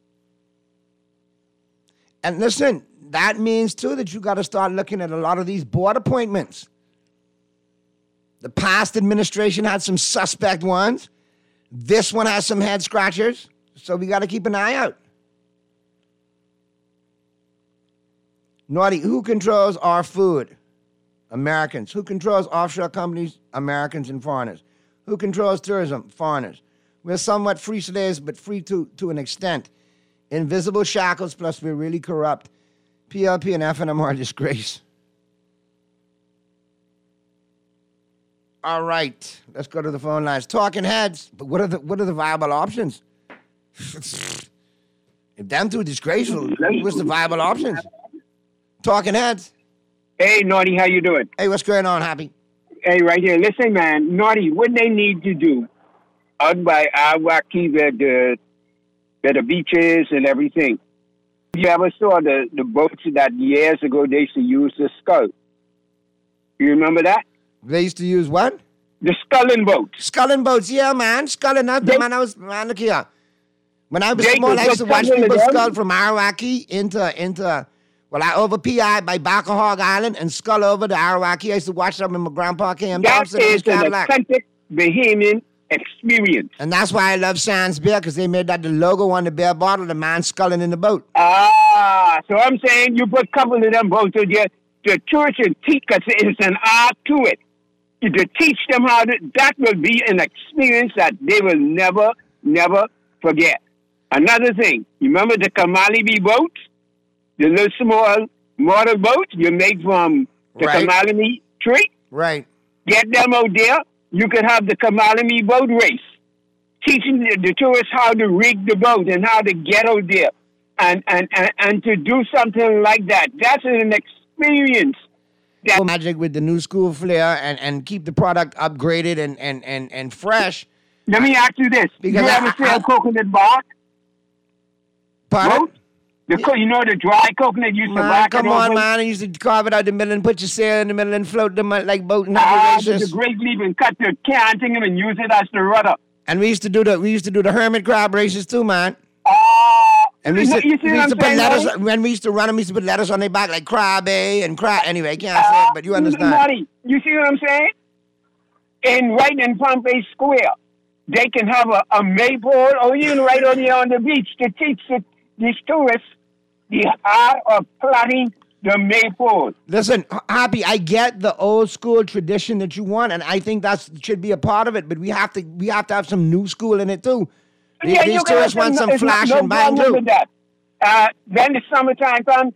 S3: And listen, that means, too, that you got to start looking at a lot of these board appointments. The past administration had some suspect ones. This one has some head scratchers. So we got to keep an eye out. Naughty, who controls our food? Americans. Who controls offshore companies? Americans and foreigners. Who controls tourism? Foreigners. We're somewhat free slaves, but free to, to an extent. Invisible shackles, plus we're really corrupt. P L P and F N M are a disgrace. All right, let's go to the phone lines. Talking heads, but what are the what are the viable options? If them two disgraceful, what's the viable options? Talking heads.
S14: Hey, Naughty, how you doing?
S3: Hey, what's going on, Happy?
S14: Hey, right here. Listen, man, Naughty, what they need to do out by Awaki, where the, where the beaches and everything. You ever saw the, the boats that years ago they used to use the skull? You remember that?
S3: They used to use what?
S14: The sculling boats.
S3: Sculling boats, yeah, man. Sculling, that's the man I was, man, look here. When I was
S14: They
S3: small,
S14: could
S3: I used to
S14: put
S3: watch
S14: something
S3: people
S14: in
S3: scull
S14: them.
S3: from Arawaki into, into, well, I over P I by Bacahog Island and scull over to Arawaki. I used to watch them in my grandpa K M
S14: That
S3: Thompson in his
S14: is an
S3: Cadillac.
S14: authentic Bahamian experience.
S3: And that's why I love Sans Beer, because they made that the logo on the beer bottle, the man sculling in the boat.
S14: Ah, so I'm saying you put a couple of them boats in there. The tourists should teach, because it's an art to it. You to teach them how to, that will be an experience that they will never, never forget. Another thing, you remember the Kamalibi boat? The little small model boat you make from the
S3: Right.
S14: Kamalimi tree?
S3: Right.
S14: Get them out there. You could have the Kamalimi boat race. Teaching the, the tourists how to rig the boat and how to get out there. And, and, and, and to do something like that. That's an experience.
S3: That magic with the new school flair and, and keep the product upgraded and, and, and, and fresh.
S14: Let me ask you this.
S3: Because
S14: you
S3: I-
S14: ever see
S3: I-
S14: a coconut bark?
S3: Pardon?
S14: Boat? The, co- you know the dry coconut used to
S3: Man,
S14: back
S3: come
S14: it
S3: on,
S14: over?
S3: man. I used to carve it out the middle and put your sail in the middle and float them out like boat and
S14: Ah,
S3: have
S14: with
S3: races.
S14: the great leaf and cut the can thing and use it as the rudder.
S3: And we used to do the we used to do the hermit crab races too, man.
S14: Oh,
S3: And we used to,
S14: you see
S3: we
S14: what
S3: used
S14: I'm
S3: to put
S14: saying,
S3: letters
S14: Naughty?
S3: when we used to run them. We used to put letters on their back like crab A and crab. Anyway, I can't say it, but you understand.
S14: Naughty, you see what I'm saying? In right in Pompey Square, they can have a, a maypole or even right on here on the beach to teach the, these tourists the art of plotting the maypole.
S3: Listen, Happy, I get the old school tradition that you want, and I think that should be a part of it. But we have to we have to have some new school in it too. These,
S14: Yeah,
S3: these
S14: you can
S3: tourists
S14: have
S3: want some
S14: it's not-
S3: flash
S14: no
S3: and bang
S14: problem
S3: too.
S14: with that. Uh, then the summertime comes.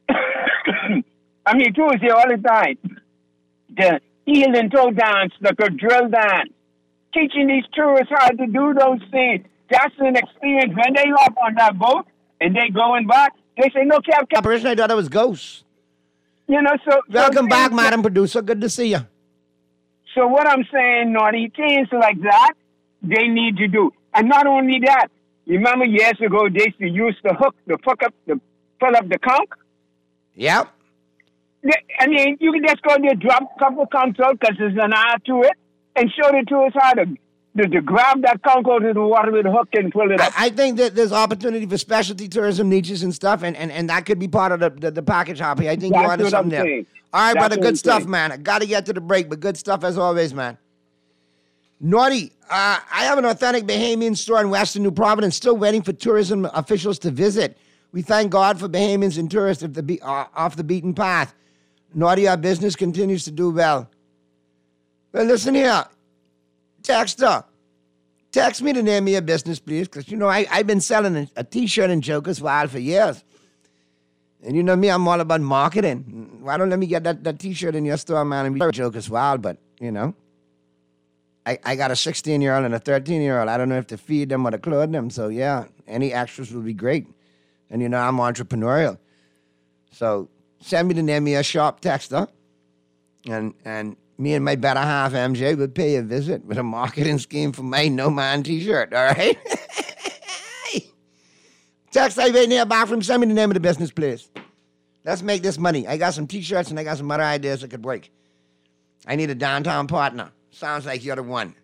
S14: I mean, tourists here all the time. The heel and toe dance, the drill dance. Teaching these tourists how to do those things. That's an experience. When they hop on that boat and they going back, they say, no, Cap, Cap.
S3: Operation, I thought it was ghosts.
S14: You know, so...
S3: Welcome
S14: so
S3: back,
S14: things-
S3: Madam Producer. Good to see you.
S14: So what I'm saying, Naughty, things like that, they need to do. And not only that, you remember years ago, they used to use the hook to fuck up, the pull up the conch?
S3: Yep.
S14: They- I mean, you can just go there, drop a couple conchs out, because there's an art to it, and show the tourists how to, to, to grab that conch out of the water with a hook and pull it up.
S3: I think that there's opportunity for specialty tourism niches and stuff, and, and, and that could be part of the, the, the package, Happy. I think
S14: That's
S3: you're onto
S14: what I'm
S3: something there.
S14: saying.
S3: All right,
S14: That's
S3: brother,
S14: what
S3: good
S14: I'm
S3: stuff,
S14: saying.
S3: man. I got to get to the break, but good stuff as always, man. Naughty, uh, I have an authentic Bahamian store in Western New Providence, still waiting for tourism officials to visit. We thank God for Bahamians and tourists of the be- uh, off the beaten path. Naughty, our business continues to do well. Well, listen here. Texter, text me the name of your business, please, because, you know, I, I've been selling a, a T-shirt in Jokers Wild for years. And you know me, I'm all about marketing. Why don't let me get that, that T-shirt in your store, man, and be Jokers Wild, but, you know. I, I got a sixteen-year-old and a thirteen-year-old. I don't know if to feed them or to clothe them. So, yeah, any extras would be great. And, you know, I'm entrepreneurial. So send me the name of your shop, Texter. And, and me and my better half, M J, would pay a visit with a marketing scheme for my No Man T-shirt, all right? Text, I waiting here back from. Send me the name of the business, please. Let's make this money. I got some T-shirts and I got some other ideas that could work. I need a downtown partner. Sounds like you're the one.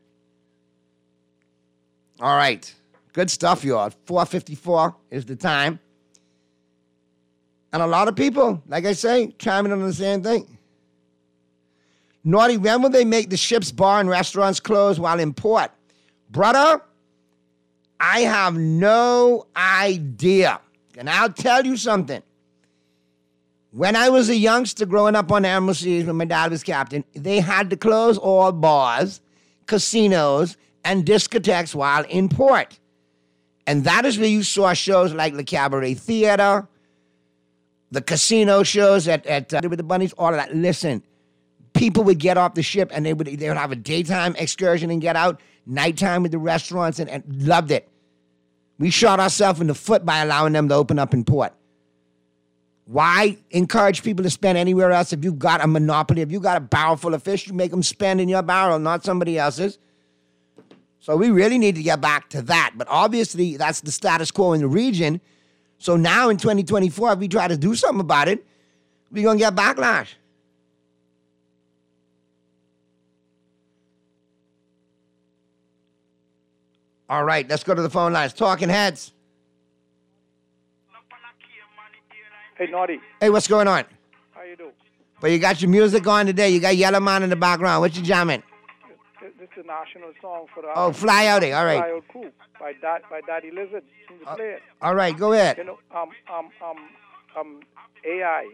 S3: All right. Good stuff, y'all. four fifty-four is the time. And a lot of people, like I say, chiming in on the same thing. Naughty, when will they make the ship's bar and restaurants close while in port? Brother, I have no idea. And I'll tell you something. When I was a youngster growing up on the Emerald Seas when my dad was captain, they had to close all bars, casinos, and discotheques while in port. And that is where you saw shows like the Cabaret Theater, the casino shows at, at uh, with the bunnies, all of that. Listen, people would get off the ship and they would they would have a daytime excursion and get out, nighttime with the restaurants, and, and loved it. We shot ourselves in the foot by allowing them to open up in port. Why encourage people to spend anywhere else if you've got a monopoly? If you've got a barrel full of fish, you make them spend in your barrel, not somebody else's. So we really need to get back to that. But obviously, that's the status quo in the region. So now in twenty twenty-four, if we try to do something about it, we're going to get backlash. All right, let's go to the phone lines. Talking Heads.
S15: Hey, Naughty.
S3: Hey, what's going on?
S15: How you doing?
S3: But you got your music on today. You got Yellow Man in the background. What you jamming?
S15: This is a national song for the...
S3: Oh, Fly Outie. All right.
S15: Fly Out Crew by, da- by Daddy Lizard. Can you
S3: Uh,
S15: play it?
S3: all right, go ahead.
S15: You know, um, um, um, um, A I.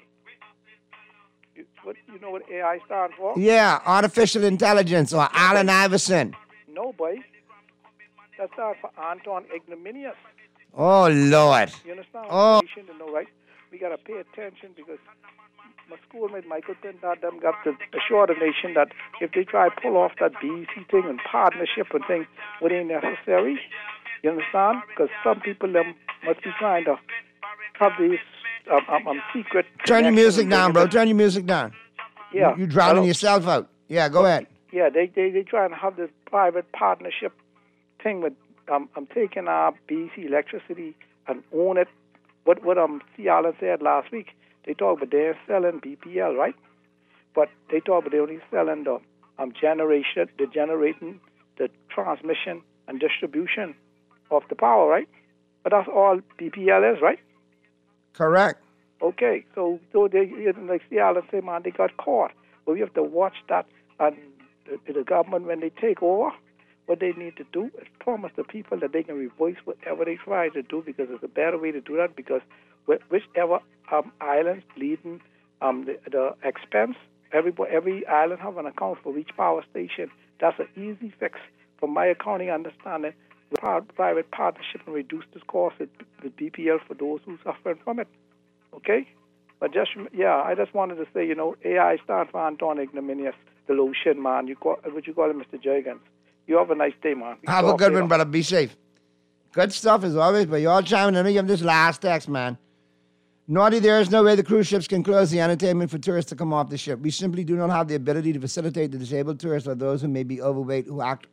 S15: You, what, you know what A I stands for?
S3: Yeah, artificial intelligence or Allen Iverson.
S15: No, boy. That stands for Anton Ignominius.
S3: Oh, Lord.
S15: You understand?
S3: Oh.
S15: We should know, right? We got to pay attention because my schoolmate Michael Tindad them got to assure the nation that if they try to pull off that B E C thing and partnership and thing, what ain't necessary. You understand? Because some people them must be trying to have these um, um, um, secret...
S3: Turn your music
S15: connections
S3: down,
S15: and
S3: bro.
S15: things.
S3: Turn your music down.
S15: Yeah.
S3: You, you drowning
S15: Hello?
S3: yourself out. Yeah, go ahead.
S15: Yeah, they they they trying to have this private partnership thing with um I'm taking our B E C electricity and own it. What what um C. Allen said last week, they talk about they're selling B P L, right? But they talk about they only selling the um generation, the generating, the transmission and distribution of the power, right? But that's all B P L is, right?
S3: Correct.
S15: Okay, so so they like C. Allen say, man, they got caught. But we have to watch that, and the, the government when they take over, what they need to do is promise the people that they can revoice whatever they try to do, because it's a better way to do that, because wh- whichever um, island's leading um, the, the expense, every, every island have an account for each power station. That's an easy fix. From my accounting understanding, the private partnership and reduce the cost with, with B P L for those who suffering from it. Okay? But just, yeah, I just wanted to say, you know, A I stands for Anton Ignominius, the lotion man. You call, what you call him, Mister Jurgens. You have a nice day, man. We
S3: Have a
S15: talk
S3: good
S15: later.
S3: one, brother. Be safe. Good stuff as always, but y'all chiming in. Let me give this last text, man. Naughty, there is no way the cruise ships can close the entertainment for tourists to come off the ship. We simply do not have the ability to facilitate the disabled tourists or those who may be overweight who act,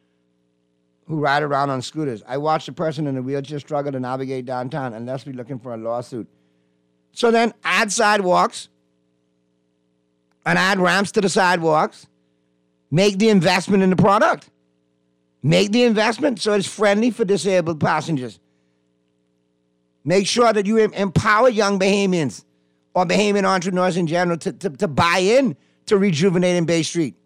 S3: who ride around on scooters. I watched a person in a wheelchair struggle to navigate downtown unless we're looking for a lawsuit. So then add sidewalks and add ramps to the sidewalks. Make the investment in the product. Make the investment so it's friendly for disabled passengers. Make sure that you em- empower young Bahamians or Bahamian entrepreneurs in general to, to, to buy in to rejuvenating Bay Street.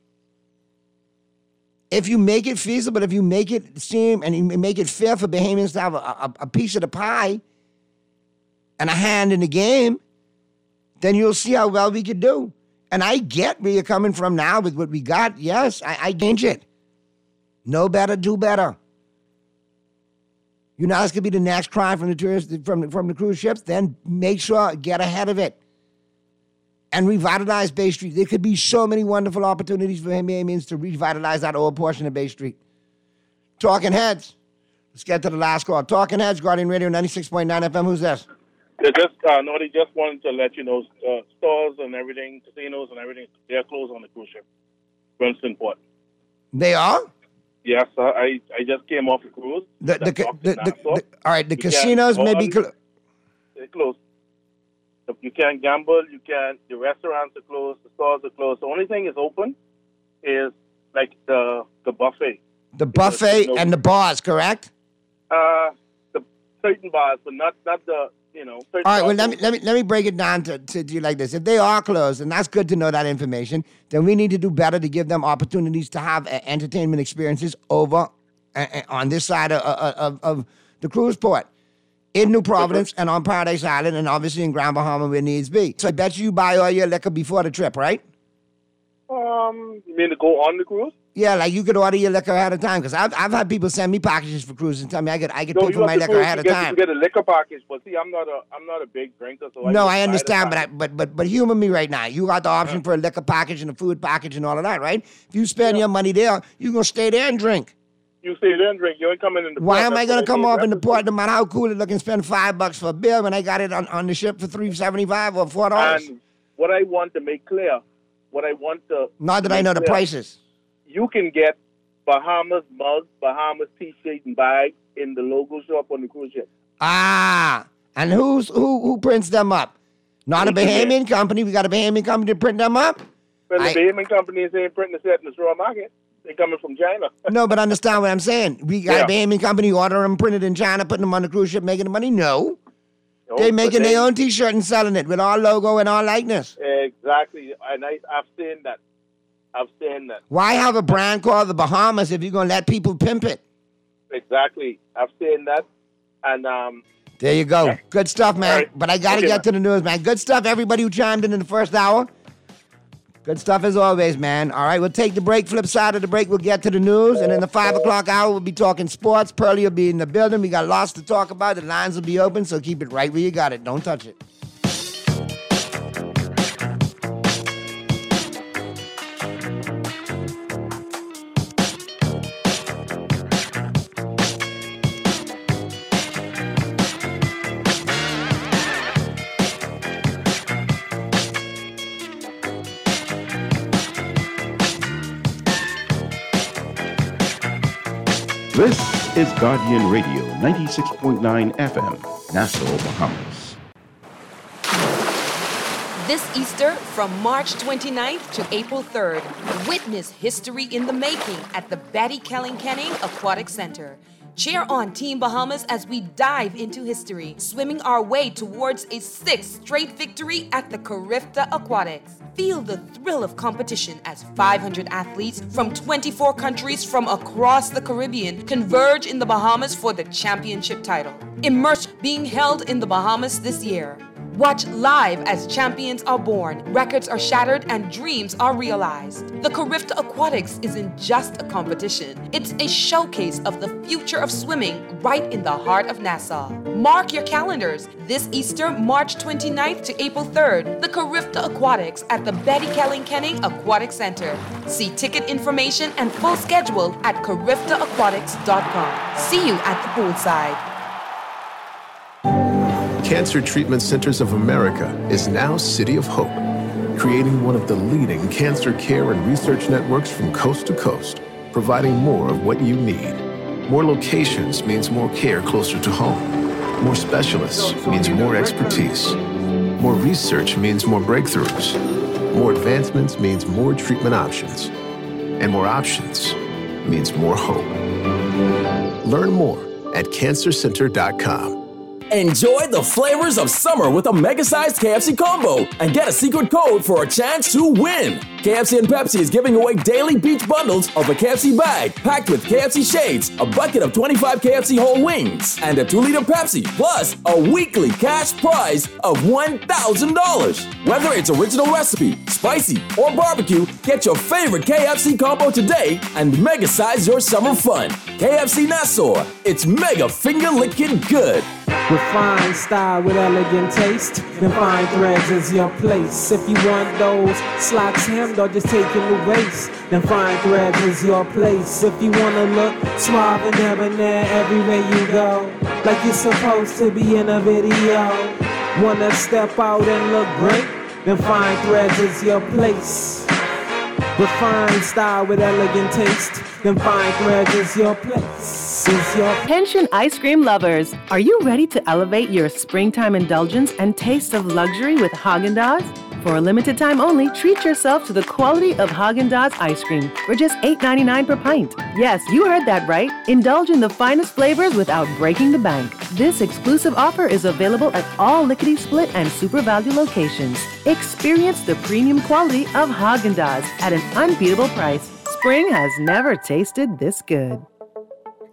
S3: If you make it feasible, if you make it seem and you make it fair for Bahamians to have a, a, a piece of the pie and a hand in the game, then you'll see how well we could do. And I get where you're coming from now with what we got. Yes, I, I change it. Know better, do better. You know this could be the next crime from the tourists, from, from the cruise ships. Then make sure, get ahead of it. And revitalize Bay Street. There could be so many wonderful opportunities for Bahamians to revitalize that old portion of Bay Street. Talking Heads. Let's get to the last call. Talking Heads, Guardian Radio ninety-six point nine F M. Who's this?
S13: They just, uh, no, they just wanted to let you know, uh, stores and everything, casinos and everything, they're closed on the cruise ship, Winston Port.
S3: They are?
S13: Yes, uh, I, I just came off a cruise.
S3: The, the,
S13: that
S3: the,
S13: docked
S3: the,
S13: in
S3: the,
S13: Nassau.
S3: the, all right, the
S13: You can't-
S3: casinos may
S13: all-
S3: be closed.
S13: They're closed. You can't gamble, you can't, the restaurants are closed, the stores are closed. The only thing is open is like the the buffet.
S3: The buffet
S13: no-
S3: and the bars, correct?
S13: Uh, the certain bars, but not, not the, you know. certain
S3: All right, well,
S13: bars
S3: let me,
S13: are
S3: let me, let me break it down to, to you like this. If they are closed, and that's good to know that information, then we need to do better to give them opportunities to have uh, entertainment experiences over uh, uh, on this side of, of, of the cruise port. in New Providence and on Paradise Island and obviously in Grand Bahama where needs be. So I bet you buy all your liquor before the trip, right?
S13: Um, you mean to go on the cruise?
S3: Yeah, like you could order your liquor ahead of time because I've, I've had people send me packages for cruises and tell me I could I could
S13: No,
S3: pay
S13: you
S3: for
S13: have
S3: my
S13: to
S3: liquor
S13: cruise
S3: ahead
S13: to
S3: of
S13: get,
S3: time.
S13: to get a liquor package, but see, I'm not a I'm not a big drinker, so I
S3: No,
S13: just
S3: I
S13: buy the
S3: understand, but I,
S13: package.
S3: but but but humor me right now. You got the option for a liquor package and a food package and all of that, right? If you spend your money there, you gonna stay there and drink.
S13: You stay there and drink. You ain't coming in the.
S3: Why
S13: port.
S3: am I
S13: That's
S3: gonna
S13: what
S3: come
S13: mean.
S3: off in the
S13: That's
S3: port no matter how cool it look and spend five bucks for a beer when I got it on, on the ship for three seventy five or four dollars?
S13: And what I want to make clear, what I want to
S3: Not that I
S13: make
S3: know the
S13: clear,
S3: prices.
S13: You can get Bahamas mugs, Bahamas T-shirt and bag in the logo shop on the cruise ship.
S3: Ah, and who's who who prints them up? Not a
S13: We can
S3: Bahamian company. We got a Bahamian company to print them up.
S13: But the
S3: I-
S13: Bahamian companies ain't printing the set in the straw market. They coming from China.
S3: No, but understand what I'm saying. We got a
S13: Yeah.
S3: Bahamian company order them printed in China, putting them on the cruise ship, making the money. No,
S13: No,
S3: they
S13: but
S3: making
S13: they-
S3: their own T-shirt and selling it with our logo and our likeness.
S13: Exactly, and I, I've seen that. I've seen that.
S3: Why have a brand called the Bahamas if you're gonna let people pimp it?
S13: Exactly, I've seen that, and um,
S3: There you go. Good stuff, man.
S13: All right.
S3: But I gotta
S13: Okay,
S3: get
S13: man.
S3: to the news, man. Good stuff, everybody who chimed in in the first hour. Good stuff as always, man. All right, we'll take the break. Flip side of the break, we'll get to the news. And in the five o'clock hour, we'll be talking sports. Pearlie will be in the building. We got lots to talk about. The lines will be open, so keep it right where you got it. Don't touch it.
S16: This is Guardian Radio, ninety-six point nine F M, Nassau, Bahamas.
S17: This Easter, from March twenty-ninth to April third, witness history in the making at the Betty Kelling-Kenning Aquatic Center. Cheer on Team Bahamas as we dive into history, swimming our way towards a sixth straight victory at the Carifta Aquatics. Feel the thrill of competition as five hundred athletes from twenty-four countries from across the Caribbean converge in the Bahamas for the championship title. Immerse being held in the Bahamas this year. Watch live as champions are born, records are shattered, and dreams are realized. The Carifta Aquatics isn't just a competition. It's a showcase of the future of swimming right in the heart of Nassau. Mark your calendars. This Easter, March twenty-ninth to April third, the Carifta Aquatics at the Betty Kelling-Kenning Aquatic Center. See ticket information and full schedule at carifta aquatics dot com. See you at the poolside.
S18: Cancer Treatment Centers of America is now City of Hope, creating one of the leading cancer care and research networks from coast to coast, providing more of what you need. More locations means more care closer to home. More specialists means more expertise. More research means more breakthroughs. More advancements means more treatment options. And more options means more hope. Learn more at cancer center dot com.
S19: Enjoy the flavors of summer with a mega-sized K F C combo and get a secret code for a chance to win. K F C and Pepsi is giving away daily beach bundles of a K F C bag packed with K F C shades, a bucket of twenty-five K F C whole wings, and a two liter Pepsi, plus a weekly cash prize of one thousand dollars. Whether it's original recipe, spicy, or barbecue, get your favorite K F C combo today and mega-size your summer fun. K F C Nassau, it's mega finger-licking good.
S20: Refined style with elegant taste. Then fine threads is your place. If you want those slacks hemmed or just taking the waist, then fine threads is your place. If you wanna look suave and debonair everywhere you go, like you're supposed to be in a video, wanna step out and look great, then fine threads is your place. Refined style with elegant taste, then fine threads is your place. Is your
S21: Pension ice cream lovers, are you ready to elevate your springtime indulgence and taste of luxury with Haagen-Dazs? For a limited time only, treat yourself to the quality of Haagen-Dazs ice cream for just eight ninety-nine per pint. Yes, you heard that right. Indulge in the finest flavors without breaking the bank. This exclusive offer is available at all Lickety Split and Super Value locations. Experience the premium quality of Haagen-Dazs at an unbeatable price. Spring has never tasted this good.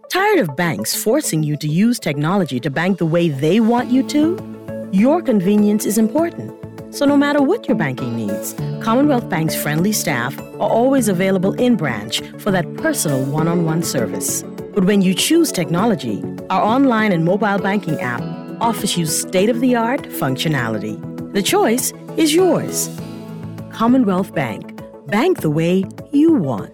S1: Tired of banks forcing you to use technology to bank the way they want you to? Your convenience is important. So no matter what your banking needs, Commonwealth Bank's friendly staff are always available in branch for that personal one-on-one service. But when you choose technology, our online and mobile banking app offers you state-of-the-art functionality. The choice is yours. Commonwealth Bank. Bank the way you want.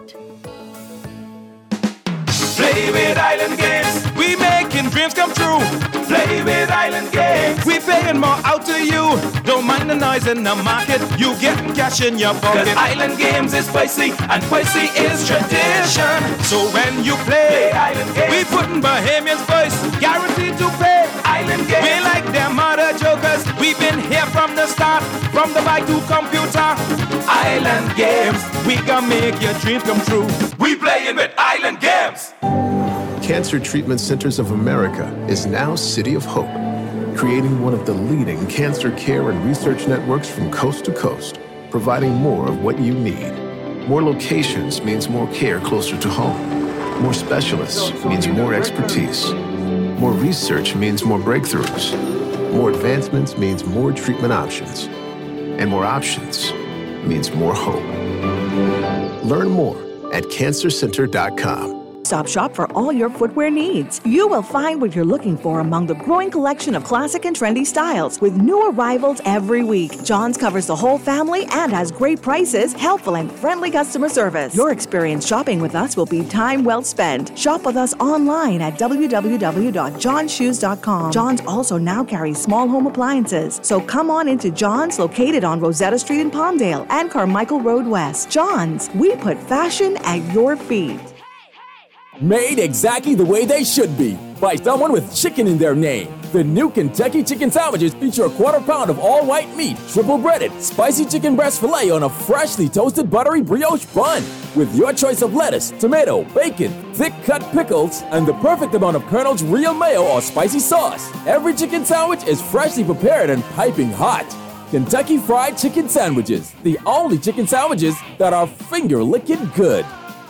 S8: Play with Island Games, we making dreams come true. Play with Island Games, we paying more out to you. Don't mind the noise in the market, you getting cash in your pocket. 'Cause Island Games is spicy, and spicy is tradition. So when you play, play Island Games, we putting Bahamians first, guaranteed to pay. Island Games, we like them other jokers, we've been here from the start, from the bike to computer. Island Games, we gonna make your dreams come true. We playing with Island Games.
S18: Cancer Treatment Centers of America is now City of Hope, creating one of the leading cancer care and research networks from coast to coast, providing more of what you need. More locations means more care closer to home. More specialists means more expertise. More research means more breakthroughs. More advancements means more treatment options. And more options means more hope. Learn more at cancer center dot com.
S9: Stop shop for all your footwear needs. You will find what you're looking for among the growing collection of classic and trendy styles with new arrivals every week. John's covers the whole family and has great prices, helpful and friendly customer service. Your experience shopping with us will be time well spent. Shop with us online at w w w dot john shoes dot com. John's also now carries small home appliances. So come on into John's, located on Rosetta Street in Palmdale and Carmichael Road West. John's, we put fashion at your feet.
S19: Made exactly the way they should be by someone with chicken in their name. The new Kentucky Chicken Sandwiches feature a quarter pound of all-white meat, triple breaded, spicy chicken breast filet on a freshly toasted buttery brioche bun. With your choice of lettuce, tomato, bacon, thick-cut pickles, and the perfect amount of Colonel's real mayo or spicy sauce. Every chicken sandwich is freshly prepared and piping hot. Kentucky Fried Chicken Sandwiches, the only chicken sandwiches that are finger-licking good.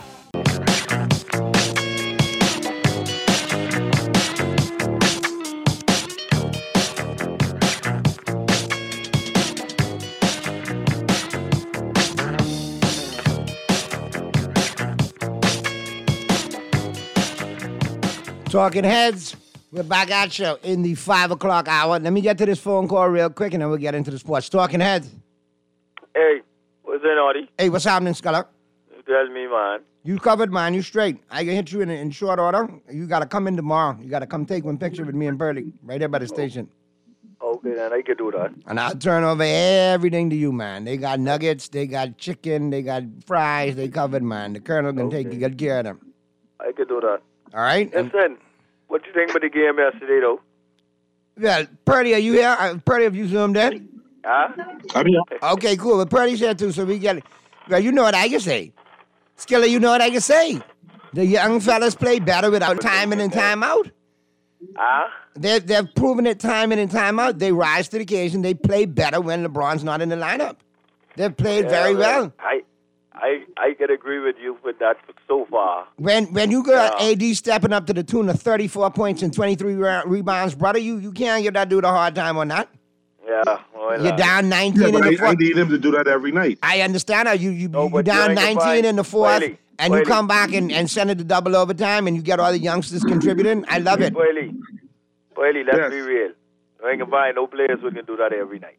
S3: Talking Heads, we're back at you in the five o'clock hour. Let me get to this phone call real quick, and then we'll get into the sports. Talking Heads.
S22: Hey, what's in, Audie?
S3: Hey, what's happening, Scholar?
S22: You tell me, man.
S3: You covered, man. You straight. I can hit you in, in short order. You got to come in tomorrow. You got to come take one picture with me and Burley right there by the station.
S22: Okay, then I can do that.
S3: And I'll turn over everything to you, man. They got nuggets, they got chicken, they got fries, they covered, man. The Colonel can
S22: Okay.
S3: take good care of them.
S22: I can do that.
S3: All right? And-
S22: Listen, what you think about the game yesterday, though?
S3: Yeah, Purdy, are you here? Uh, Purdy, have you zoomed in?
S22: Huh?
S3: I'm here. Okay, cool. But Purdy's here too, so we get it. Well, you know what I can say. Skilla, you know what I can say. The young fellas play better without time in and time out.
S22: Huh?
S3: They've, they've proven it time in and time out. They rise to the occasion. They play better when LeBron's not in the lineup. They've played
S22: Yeah,
S3: very
S22: man.
S3: well.
S22: I, I, I can agree with you with that so far.
S3: When when you got
S22: Yeah.
S3: A D stepping up to the tune of thirty-four points and twenty-three re- rebounds, brother, you, you can't give that dude a hard time on that.
S22: Yeah. Well,
S3: You're
S22: uh,
S3: down nineteen
S5: Yeah,
S3: in
S5: but
S3: the
S5: I, I
S3: fourth.
S5: need him to do that every night.
S3: I understand how you, you,
S22: No,
S3: you're
S22: but you
S3: down
S22: ain't gonna
S3: nineteen
S22: find-
S3: in the fourth,
S22: Wiley,
S3: and you
S22: Wiley.
S3: come back and, and send it to double overtime, and you get all the youngsters contributing. I love it.
S22: Wiley, Wiley, let's
S5: Yes.
S22: be real. You ain't gonna find no players who can do that every night.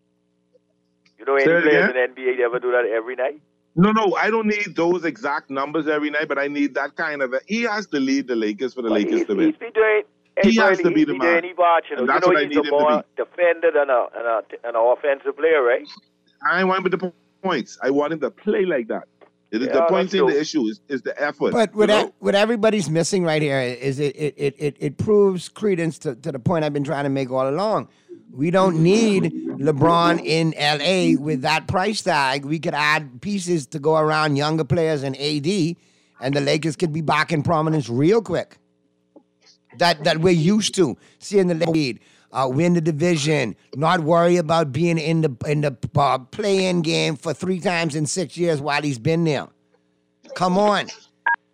S22: You know any
S5: Say it
S22: players
S5: again?
S22: in the N B A that ever do that every night?
S5: No, no, I don't need those exact numbers every night, but I need that kind of. A, he has to lead the Lakers for the Lakers
S22: he's,
S5: to win.
S22: He's been doing. Hey,
S5: He has
S22: Wiley,
S5: to be
S22: he's
S5: the
S22: been
S5: man.
S22: doing he watch, you know,
S5: And
S22: you
S5: that's
S22: know
S5: what I
S22: he's
S5: need
S22: a
S5: him to
S22: more defender than a, than a, than an offensive player, right?
S5: I ain't want him with the points. I want him to play like that. It is
S22: Yeah,
S5: the
S22: that's
S5: points in the
S22: true.
S5: issue is, is the effort.
S3: But what,
S5: you
S3: I,
S5: know?
S3: what everybody's missing right here is it it, it, it, it proves credence to, to the point I've been trying to make all along. We don't need LeBron in L A with that price tag. We could add pieces to go around younger players and A D, and the Lakers could be back in prominence real quick. That that we're used to seeing the lead, uh, win the division, not worry about being in the in the uh, play-in game for three times in six years while he's been there. Come on.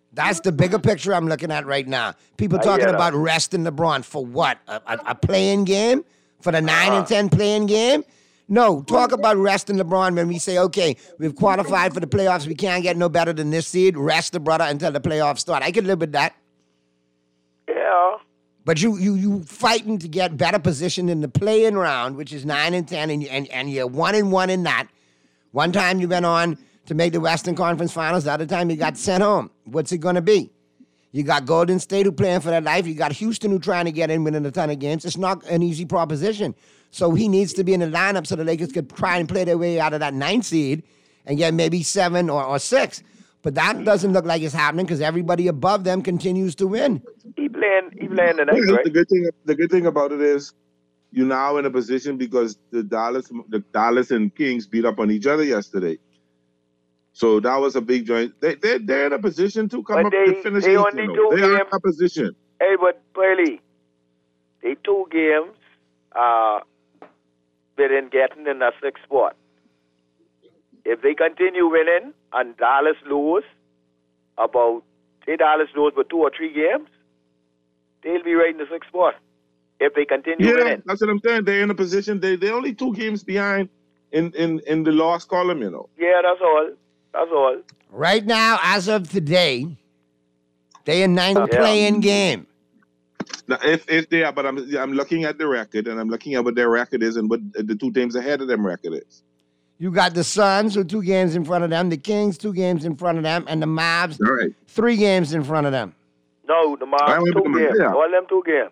S3: That's the bigger picture I'm looking at right now. People
S22: I
S3: talking
S22: get
S3: about
S22: it.
S3: resting LeBron for what? A, a, a playing game? For the nine
S22: Uh-huh.
S3: and ten playing game? No, talk about resting LeBron when we say, okay, we've qualified for the playoffs. We can't get no better than this seed. Rest the brother until the playoffs start. I could live with that.
S22: Yeah.
S3: But you you you fighting to get better position in the playing round, which is nine and ten, and, you, and, and you're one and one in that. One time you went on to make the Western Conference Finals. The other time you got sent home. What's it going to be? You got Golden State who playing for their life. You got Houston who trying to get in winning a ton of games. It's not an easy proposition. So he needs to be in the lineup so the Lakers could try and play their way out of that ninth seed and get maybe seven or, or six. But that doesn't look like it's happening because everybody above them continues to win.
S22: He playing, he playing the next,
S2: Well,
S22: right?
S2: The good thing, the good thing about it is, you're now in a position because the Dallas, the Dallas and Kings beat up on each other yesterday. So that was a big joint. They they they're in a position to come
S22: But
S2: up
S22: they-
S2: to finish.
S22: they
S2: eighth,
S22: only
S2: you know.
S22: two
S2: They are in
S22: games.
S2: a position.
S22: Hey, but Pearly, they two games, uh, within getting in a sixth spot. If they continue winning and Dallas lose about, say Dallas lose for two or three games, they'll be right in the sixth spot. If they continue
S2: Yeah,
S22: winning.
S2: that's what I'm saying. They're in a position. They they're only two games behind in in in the loss column. You know.
S22: Yeah, that's all. That's all.
S3: Right now, as of today, they in ninth
S2: Yeah.
S3: playing game.
S2: Now, if if they are, but I'm I'm looking at the record and I'm looking at what their record is and what the two teams ahead of them record is.
S3: You got the Suns, who are two games in front of them, the Kings, two games in front of them, and the Mavs,
S2: All right.
S3: three games in front of them.
S22: No, the
S2: I
S22: Mavs
S2: went
S22: two
S2: with the
S22: games.
S2: Mavs, yeah.
S22: All them two games.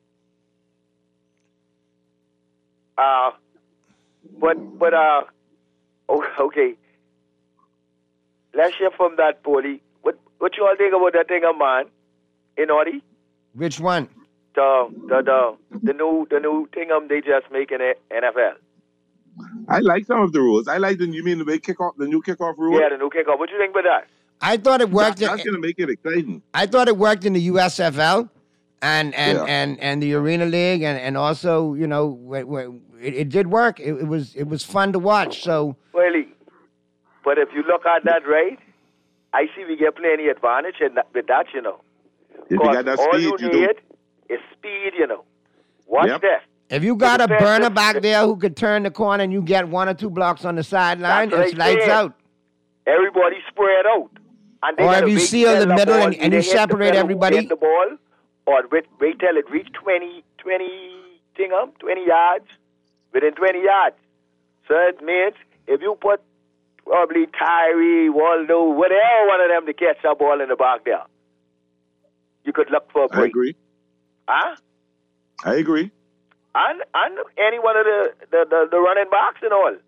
S22: Uh, but, but, uh, oh, okay. Let's hear from that, Paulie. What, what you all think about that thing, man? In Audi?
S3: Which one?
S22: The, the, the, the new, the new thing um, they just make in the N F L.
S2: I like some of the rules. I like the you mean the way kickoff, the new kickoff rule.
S22: Yeah, the new kickoff. What you think about that?
S3: I thought it worked.
S2: That- that's going to make it exciting.
S3: I thought it worked in the U S F L and and
S2: Yeah.
S3: and, and the Arena League, and, and also, you know, wh- wh- it, it did work. It, it was it was fun to watch. So
S22: Really? But if you look at that right, I see we get plenty advantage in that, with that, you know.
S2: If you
S22: 'Cause
S2: got that
S22: all
S2: speed,
S22: you
S2: you
S22: need
S2: do.
S22: is speed, you know. Watch
S2: Yep.
S22: that.
S3: if you got a
S22: Defense-
S3: burner back there who could turn the corner and you get one or two blocks on the sideline,
S22: That's what
S3: it's
S22: I
S3: lights
S22: said.
S3: out.
S22: Everybody spread out. And they
S3: Or
S22: gotta
S3: if you
S22: wait
S3: seal
S22: till
S3: the middle
S22: ball
S3: and- and
S22: either
S3: you
S22: hit the
S3: separate
S22: fellow who
S3: everybody.
S22: hit the ball, or wait, wait till it reach twenty, twenty, thing up, twenty yards, within twenty yards. So it means if you put probably Tyree, Waldo, whatever one of them to catch that ball in the back there, you could look for a
S2: I
S22: break.
S2: agree.
S22: Huh?
S2: I agree.
S22: And, and any one of the, the, the, the running backs and all.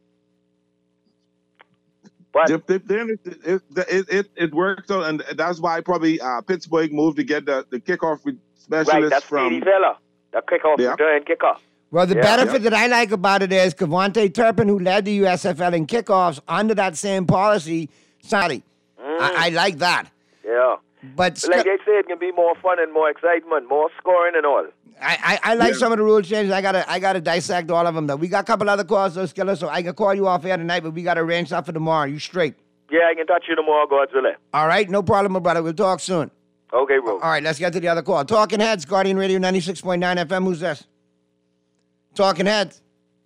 S22: But
S2: If, if then it, it, it, it, it works out, and that's why probably uh, Pittsburgh moved to get the, the kickoff specialist
S22: right, that's
S2: from.
S22: speedy fella. The kickoff,
S2: Yeah.
S22: return kickoff.
S3: Well, the
S22: Yeah.
S3: benefit that I like about it is Kevontae Turpin, who led the U S F L in kickoffs under that same policy, sorry, I, I like that.
S22: Yeah.
S3: But
S22: But like I say, it can be more fun and more excitement, more scoring and all.
S3: I, I, I like
S22: Yeah.
S3: some of the rule changes. I gotta I gotta dissect all of them though. We got a couple other calls though, Skiller, so I can call you off air tonight, but we gotta arrange stuff for tomorrow. You straight.
S22: Yeah, I can touch you tomorrow, God's willing.
S3: All right, no problem, my brother. We'll talk soon.
S22: Okay, bro.
S3: All right, let's get to the other call. Talking Heads, Guardian Radio ninety-six point nine F M. Who's this? Talking Heads.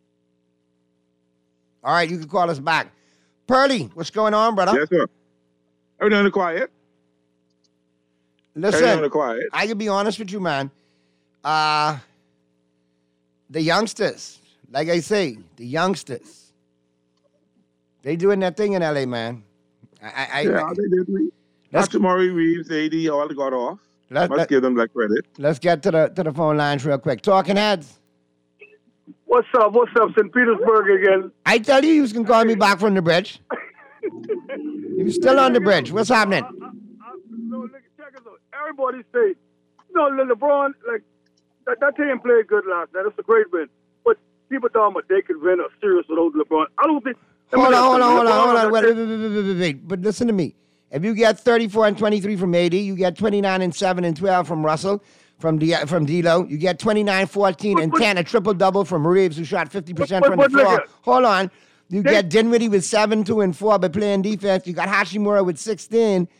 S3: All right, you can call us back. Pearly, what's going on, brother?
S2: Yes, sir. Everything in the quiet.
S3: Listen,
S2: Everything in the quiet.
S3: I can be honest with you, man. Uh, the youngsters, like I say, the youngsters, they doing their thing in L A, man. I, I,
S2: Yeah,
S3: I,
S2: they did.
S3: Let's-
S2: Tamari Reeves, A D, all got off.
S3: Let-
S2: Must
S3: let-
S2: give them that credit.
S3: let's get to the to the phone lines real quick. Talking Heads.
S4: What's up? What's up? Saint Petersburg again.
S3: I tell you, you can call me back from the bridge. You're still on the bridge. What's happening?
S4: No, look, check it out. Everybody say, no, Le- LeBron, like, that, that team played good last night. It's a great win. But people talking about they could win a series without LeBron. I don't think.
S3: Hold on, hold on, hold on, hold on.
S4: LeBron-
S3: Wait, wait, wait, wait, wait, wait. But listen to me. If you get thirty-four and twenty-three from A D, you get twenty-nine and seven and twelve from Russell, from D, from D'Lo. You get twenty-nine, fourteen, and ten, a triple-double from Reeves, who shot fifty percent
S4: But-
S3: from
S4: but
S3: the
S4: look
S3: floor.
S4: at-
S3: Hold on. You
S4: They-
S3: get Dinwiddie with seven, two, and four by playing defense. You got Hashimura with sixteen.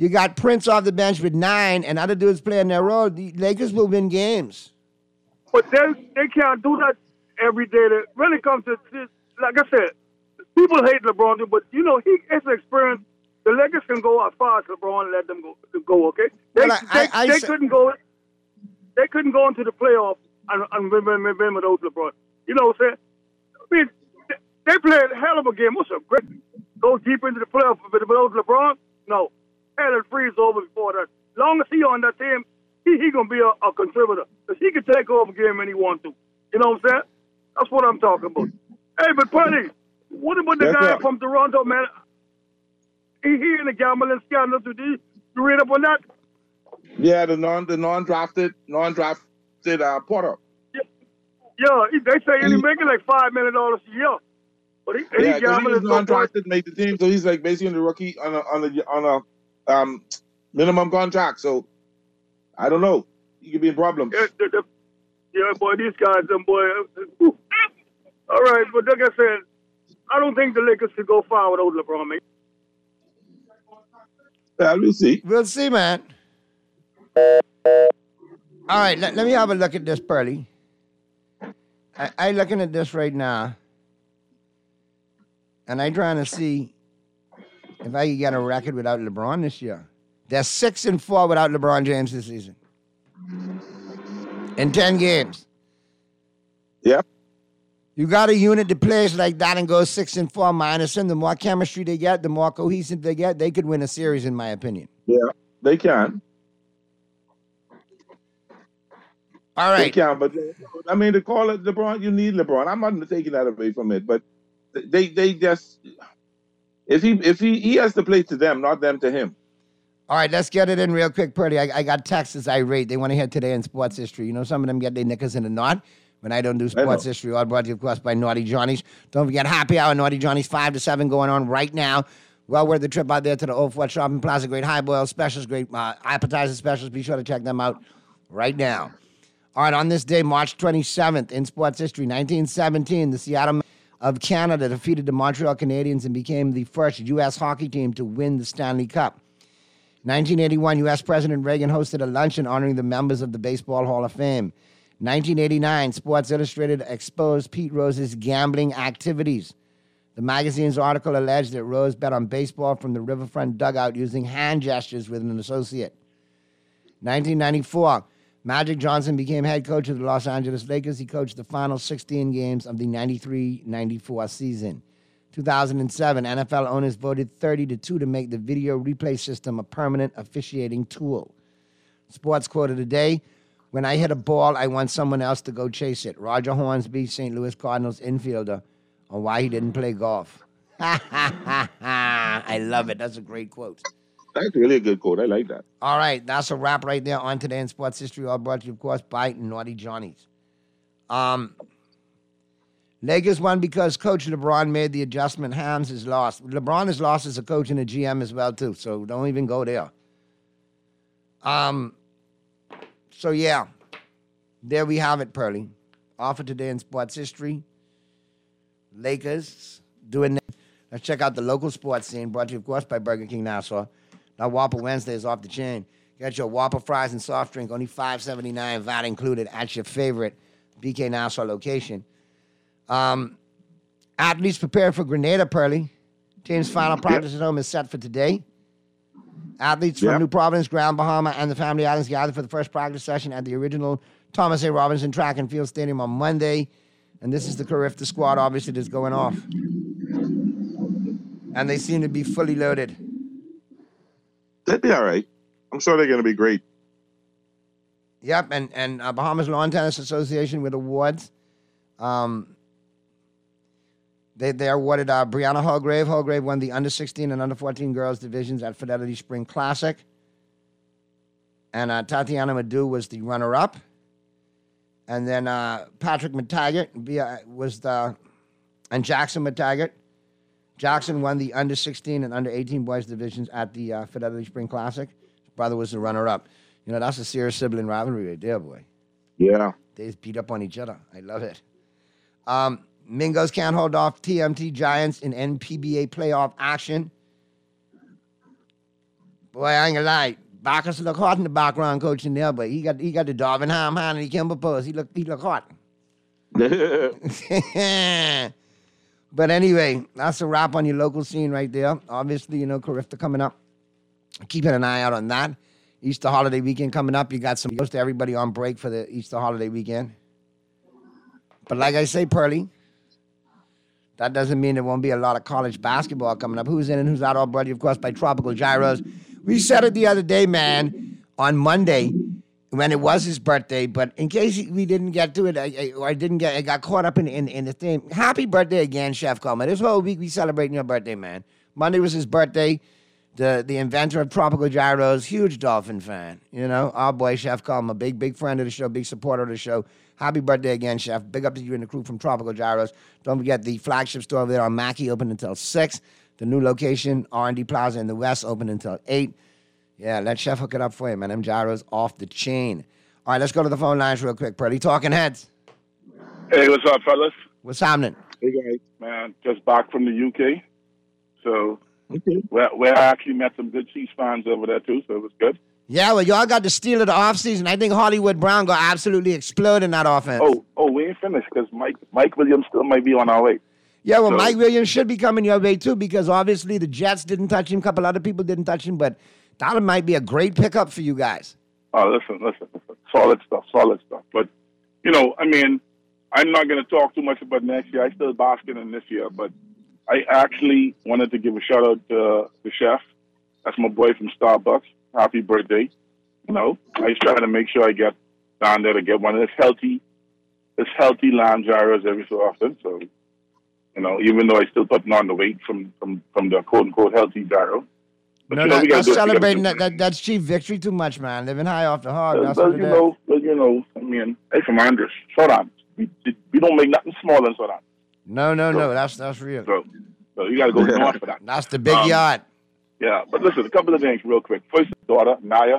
S3: You got Prince off the bench with nine, and other dudes playing their role. The Lakers will win games.
S4: But they they can't do that every day. That when it comes to this, like I said, people hate LeBron, but you know he has experience. The Lakers can go as far as LeBron and let them go. Go okay. They
S3: Well, I-
S4: they,
S3: I- I
S4: they
S3: sa-
S4: couldn't go. They couldn't go into the playoffs and, and win, win, win, win without LeBron. You know what I'm saying? I mean, they, they played a hell of a game. What's a great go deep into the playoffs without LeBron? No, hell and freeze over before that. Long as he on that team, he he gonna be a, a contributor because he can take over a game when he want to. You know what I'm saying? That's what I'm talking about. Hey, but Putty, what about the
S2: Yes,
S4: guy
S2: sir.
S4: from Toronto, man? He he in the gambling scandal. Did you you read up on that?
S2: Yeah, the non the non drafted non drafted uh, Porter.
S4: Yeah, he, they say he's making like five million dollars a year, but he,
S2: Yeah,
S4: he
S2: 'cause he
S4: gambling
S2: was
S4: so much.
S2: non-drafted, made the team, so he's like basically the rookie on a on a on a um minimum contract. So I don't know. He could be a problem.
S4: Yeah, the, the, yeah, boy, these guys, them boy. Whew. All right, but like I said, I don't think the Lakers should go far without LeBron, man.
S2: Yeah, we'll see.
S3: We'll see, man. All right, let, let me have a look at this, Pearly. I, I looking at this right now, and I trying to see if I can get a record without LeBron this year. They're six and four without LeBron James this season. In ten games.
S2: Yep.
S3: You got a unit that plays like that and goes six and four minus him. The more chemistry they get, the more cohesive they get, they could win a series, in my opinion.
S2: Yeah, they can.
S3: All right.
S2: They can, but I mean, to call it LeBron, you need LeBron. I'm not taking that away from it, but they they just if he if he he has to play to them, not them to him.
S3: All right, let's get it in real quick, Purdy. I, I got texts irate. They want to hear today in sports history. You know, some of them get their knickers in a knot when I don't do sports
S2: know.
S3: history. All brought to you, of course, by Naughty Johnny's. Don't forget, happy hour, Naughty Johnny's, five to seven going on right now. Well worth the trip out there to the Old Fort Shopping Plaza. Great high boil specials, great uh, appetizer specials. Be sure to check them out right now. All right, on this day, March twenty-seventh, in sports history, nineteen seventeen, the Seattle of Canada defeated the Montreal Canadiens and became the first U S hockey team to win the Stanley Cup. nineteen eighty-one, U S President Reagan hosted a luncheon honoring the members of the Baseball Hall of Fame. nineteen eighty-nine, Sports Illustrated exposed Pete Rose's gambling activities. The magazine's article alleged that Rose bet on baseball from the riverfront dugout using hand gestures with an associate. nineteen ninety-four, Magic Johnson became head coach of the Los Angeles Lakers. He coached the final sixteen games of the ninety-three ninety-four season. two thousand seven, N F L owners voted thirty to two to make the video replay system a permanent officiating tool. Sports quote of the day, when I hit a ball, I want someone else to go chase it. Roger Hornsby, Saint Louis Cardinals infielder, on why he didn't play golf. Ha, ha, ha, ha. I love it. That's a great quote.
S2: That's really a good quote. I like that.
S3: All right, that's a wrap right there on Today in Sports History, all brought to you, of course, by Naughty Johnny's. Um, Lakers won because Coach LeBron made the adjustment. Hams is lost. LeBron is lost as a coach and a G M as well, too, so don't even go there. Um, so, yeah, there we have it, Pearly. Offer Today in Sports History. Lakers doing that. Let's check out the local sports scene, brought to you, of course, by Burger King Nassau. Now, Whopper Wednesday is off the chain. Get your Whopper fries and soft drink, only five seventy-nine, V A T included, at your favorite B K Nassau location. Um, athletes prepared for Grenada, Pearly. Team's final practice at home is set for today. Athletes from
S2: Yep.
S3: New Providence, Grand Bahama, and the Family Islands gathered for the first practice session at the original Thomas A. Robinson Track and Field Stadium on Monday. And this is the Carifta squad, obviously, that's going off. And they seem to be fully loaded.
S2: They'd be all right. I'm sure they're going to be great.
S3: Yep, and, and uh, Bahamas Lawn Tennis Association with awards. Um, they, they awarded uh, Brianna Holgrave. Holgrave won the under sixteen and under fourteen girls divisions at Fidelity Spring Classic. And uh, Tatiana Madu was the runner-up. And then uh, Patrick McTaggart via, was the, and Jackson McTaggart. Jackson won the under sixteen and under eighteen boys divisions at the uh, Fidelity Spring Classic. His brother was the runner-up. You know, that's a serious sibling rivalry right there, boy.
S2: Yeah.
S3: They just beat up on each other. I love it. Um, Mingos can't hold off T M T Giants in N P B A playoff action. Boy, I ain't gonna lie. Bacchus look hot in the background coaching there, but he got he got the Darvin Ham hand and he came pose. He look he look hot. But anyway, that's a wrap on your local scene right there. Obviously, you know, Carifta coming up. Keeping an eye out on that. Easter holiday weekend coming up. You got some goes to everybody on break for the Easter holiday weekend. But like I say, Pearly, that doesn't mean there won't be a lot of college basketball coming up. Who's in and who's out? All brought to you, of course, by Tropical Gyros. We said it the other day, man, on Monday when it was his birthday. But in case we didn't get to it, I, I, or I didn't get, I got caught up in, in, in the thing. Happy birthday again, Chef Coleman. This whole week we celebrating your birthday, man. Monday was his birthday. The the inventor of Tropical Gyros, huge Dolphin fan. You know, our boy Chef Coleman, a big, big friend of the show, big supporter of the show. Happy birthday again, Chef. Big up to you and the crew from Tropical Gyros. Don't forget the flagship store over there on Mackey, open until six. The new location, R and D Plaza in the West, open until eight. Yeah, let Chef hook it up for you, man. Them gyros off the chain. All right, let's go to the phone lines real quick, Purdy. Talking Heads.
S6: Hey, what's up, fellas?
S3: What's happening?
S6: Hey, guys. Man, just back from the U K. So, okay. where, where I actually met some good Chiefs fans over there, too, so it was good.
S3: Yeah, well, y'all got the steal of the offseason. I think Hollywood Brown got absolutely explode in that offense.
S6: Oh, oh, we ain't finished because Mike, Mike Williams still might be on our way.
S3: Yeah, well,
S6: So-
S3: Mike Williams should be coming your way, too, because obviously the Jets didn't touch him. A couple other people didn't touch him, but that might be a great pickup for you guys.
S6: Oh, listen, listen, listen. Solid stuff, solid stuff. But, you know, I mean, I'm not going to talk too much about next year. I still basking in this year, but I actually wanted to give a shout out to uh, the chef. That's my boy from Starbucks. Happy birthday. You know, I try to make sure I get down there to get one of his healthy, his healthy lamb gyros every so often. So, you know, even though I still putting on the weight from, from, from the quote unquote healthy gyro. But,
S3: No,
S6: you know,
S3: that,
S6: we gotta
S3: that's
S6: do it. We gotta
S3: celebrating
S6: do it.
S3: that, that. That's chief victory too much, man. Living high off the hog.
S6: But,
S3: That's
S6: but
S3: what
S6: you
S3: it
S6: know, but you know, I mean, hey, from Andres, South Andres. We, we don't make nothing smaller than South Andres.
S3: No, no,
S6: So-
S3: no. That's that's real.
S6: So, so you got to go north for that.
S3: That's the big
S6: Um,
S3: yacht.
S6: Yeah, but listen, a couple of things real quick. First, daughter, Naya,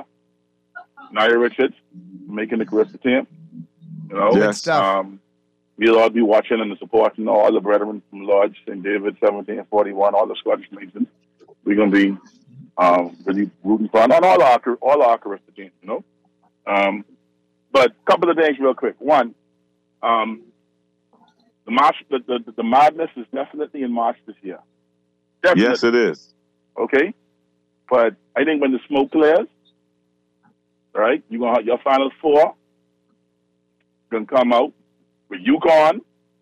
S6: Naya Richards, making the Carissa team. You know,
S2: Yes.
S6: um, we'll all be watching and supporting all the brethren from Lodge, Saint David, seventeen forty-one, all the Scottish Masons. We're going to be um, really rooting for on all our, all our Carissa teams, you know. Um, but a couple of things real quick. One, um, the, march, the, the, the madness is definitely in March this year. Definitely.
S2: Yes, it is.
S6: Okay? But I think when the smoke clears, right, you're going to have your final four going to come out with UConn,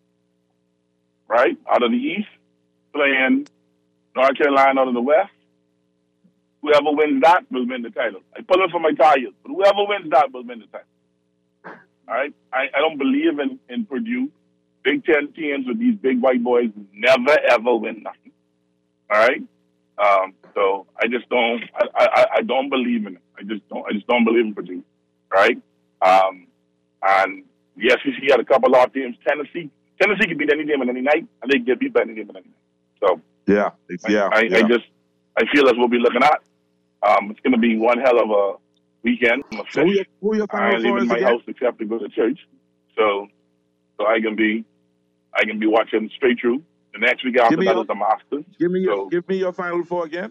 S6: right, out of the East, playing North Carolina out of the West. Whoever wins that will win the title. I pull it for my tires, but whoever wins that will win the title. All right? I, I don't believe in, in Purdue. Big Ten teams with these big white boys never, ever win nothing. All right? Um, so I just don't, I, I, I don't believe in it. I just don't, I just don't believe in Purdue, right? Um, and the S E C had a couple of teams. Tennessee, Tennessee can beat any team on any night, and they can get beat by any team on any night. So
S2: Yeah, it's, yeah,
S6: I,
S2: yeah.
S6: I just, I feel that's what we're looking at. Um, it's going to be one hell of a weekend. I'm a
S2: Who your,
S6: fish.
S2: who your
S6: I
S2: final
S6: ain't
S2: four
S6: leaving
S2: is
S6: my
S2: again?
S6: house except to go to church. So, so I can be, I can be watching straight through. The next week after
S2: Give me
S6: that
S2: your-
S6: is the Masters.
S2: Give me your,
S6: So-
S2: give me your final four again.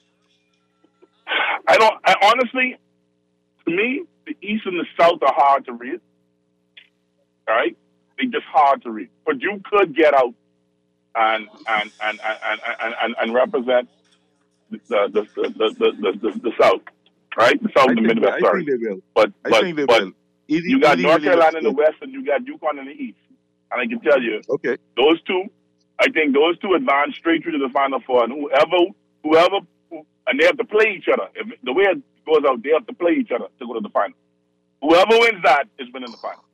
S6: I don't. I honestly, to me, the East and the South are hard to read. All right, they're just hard to read. But you could get out and and and and and, and, and represent the the the, the, the, the the South, right? The South
S2: I
S6: and the
S2: think,
S6: Midwest.
S2: I
S6: Sorry,
S2: think they will.
S6: but
S2: I
S6: but
S2: think they
S6: but
S2: will. Edie-
S6: you got
S2: Edie
S6: North
S2: really
S6: Carolina
S2: looks
S6: in the
S2: good.
S6: West and you got UConn in the East, and I can tell you,
S2: okay,
S6: those two, I think those two advance straight through to the Final Four, and whoever whoever and they have to play each other. If the way it goes out, they have to play each other to go to the final. Whoever wins that is winning the final.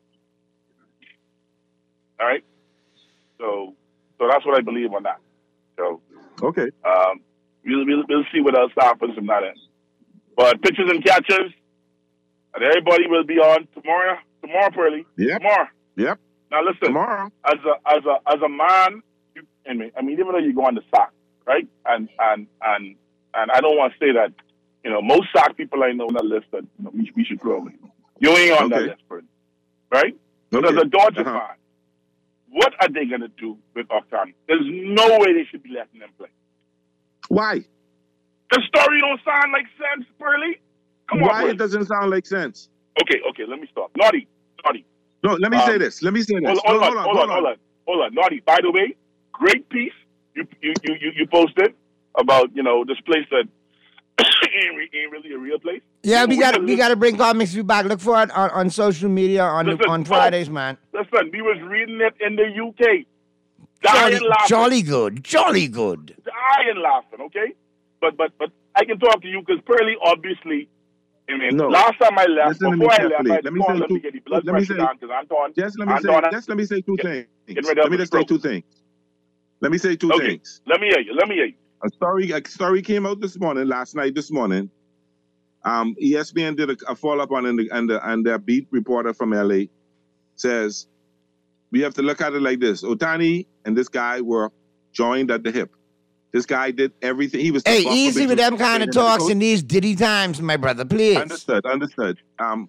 S6: All right. So, so that's what I believe on that. So,
S2: okay,
S6: um, we'll, we'll we'll see what else happens from that end. But pitchers and catchers, and everybody will be on tomorrow. Tomorrow, Pearly.
S2: Yep.
S6: Tomorrow.
S2: Yep.
S6: Now listen.
S2: Tomorrow.
S6: As a as a as a man, you, I mean, I mean, even though you go on the sock, right? And and and and I don't want to say that, you know, most sock people I know on that list that you know, we, we should throw away. You ain't on that
S2: Okay.
S6: list, Pearly. Right? But
S2: Okay.
S6: as a Dodger
S2: Uh-huh.
S6: fan, what are they going to do with Ohtani? There's no way they should be letting them play.
S2: Why?
S6: The story don't sound like sense, Pearly. Come
S2: Why
S6: on,
S2: it doesn't sound like sense?
S6: Okay, okay, let me stop. Naughty, naughty.
S2: No, let me
S6: Um,
S2: say this. Let me say this.
S6: Hold,
S2: No,
S6: hold, on, hold on, hold on,
S2: hold
S6: on, hold on. Naughty, by the way, great piece you you you you, you posted about, you know, this place that ain't, re- ain't really a real place.
S3: Yeah, we
S6: You know,
S3: got we got to bring Comics View back. Look for it on, on social media on the,
S6: Listen,
S3: on Fridays, man.
S6: Listen, we was reading it in the U K. Dying
S3: Jolly,
S6: laughing.
S3: jolly good, jolly good.
S6: Dying laughing, okay? But but but I can talk to you because Pearly, obviously, I mean,
S2: No.
S6: last time I left,
S2: Listen to me
S6: before I left,
S2: carefully.
S6: I had
S2: Let
S6: to
S2: me
S6: call
S2: say
S6: them
S2: two-
S6: to get the blood
S2: let me
S6: pressure
S2: say-
S6: down because Anton,
S2: Just let me
S6: Anton,
S2: say. Just let me say two things.
S6: get rid of
S2: Let me
S6: the
S2: just say
S6: stroke.
S2: two things. Let me say two
S6: Okay,
S2: things.
S6: let me hear you. Let me hear you.
S2: A story, a story came out this morning, last night, this morning. Um, E S P N did a, a follow up on it, and the, and the and their beat reporter from L A says we have to look at it like this: Otani and this guy were joined at the hip. This guy did everything. He was the
S3: Hey,
S2: buffer
S3: easy with
S2: between
S3: them kind of
S2: the
S3: talks
S2: coach.
S3: in these diddy times, my brother. Please.
S2: Understood, understood. Um,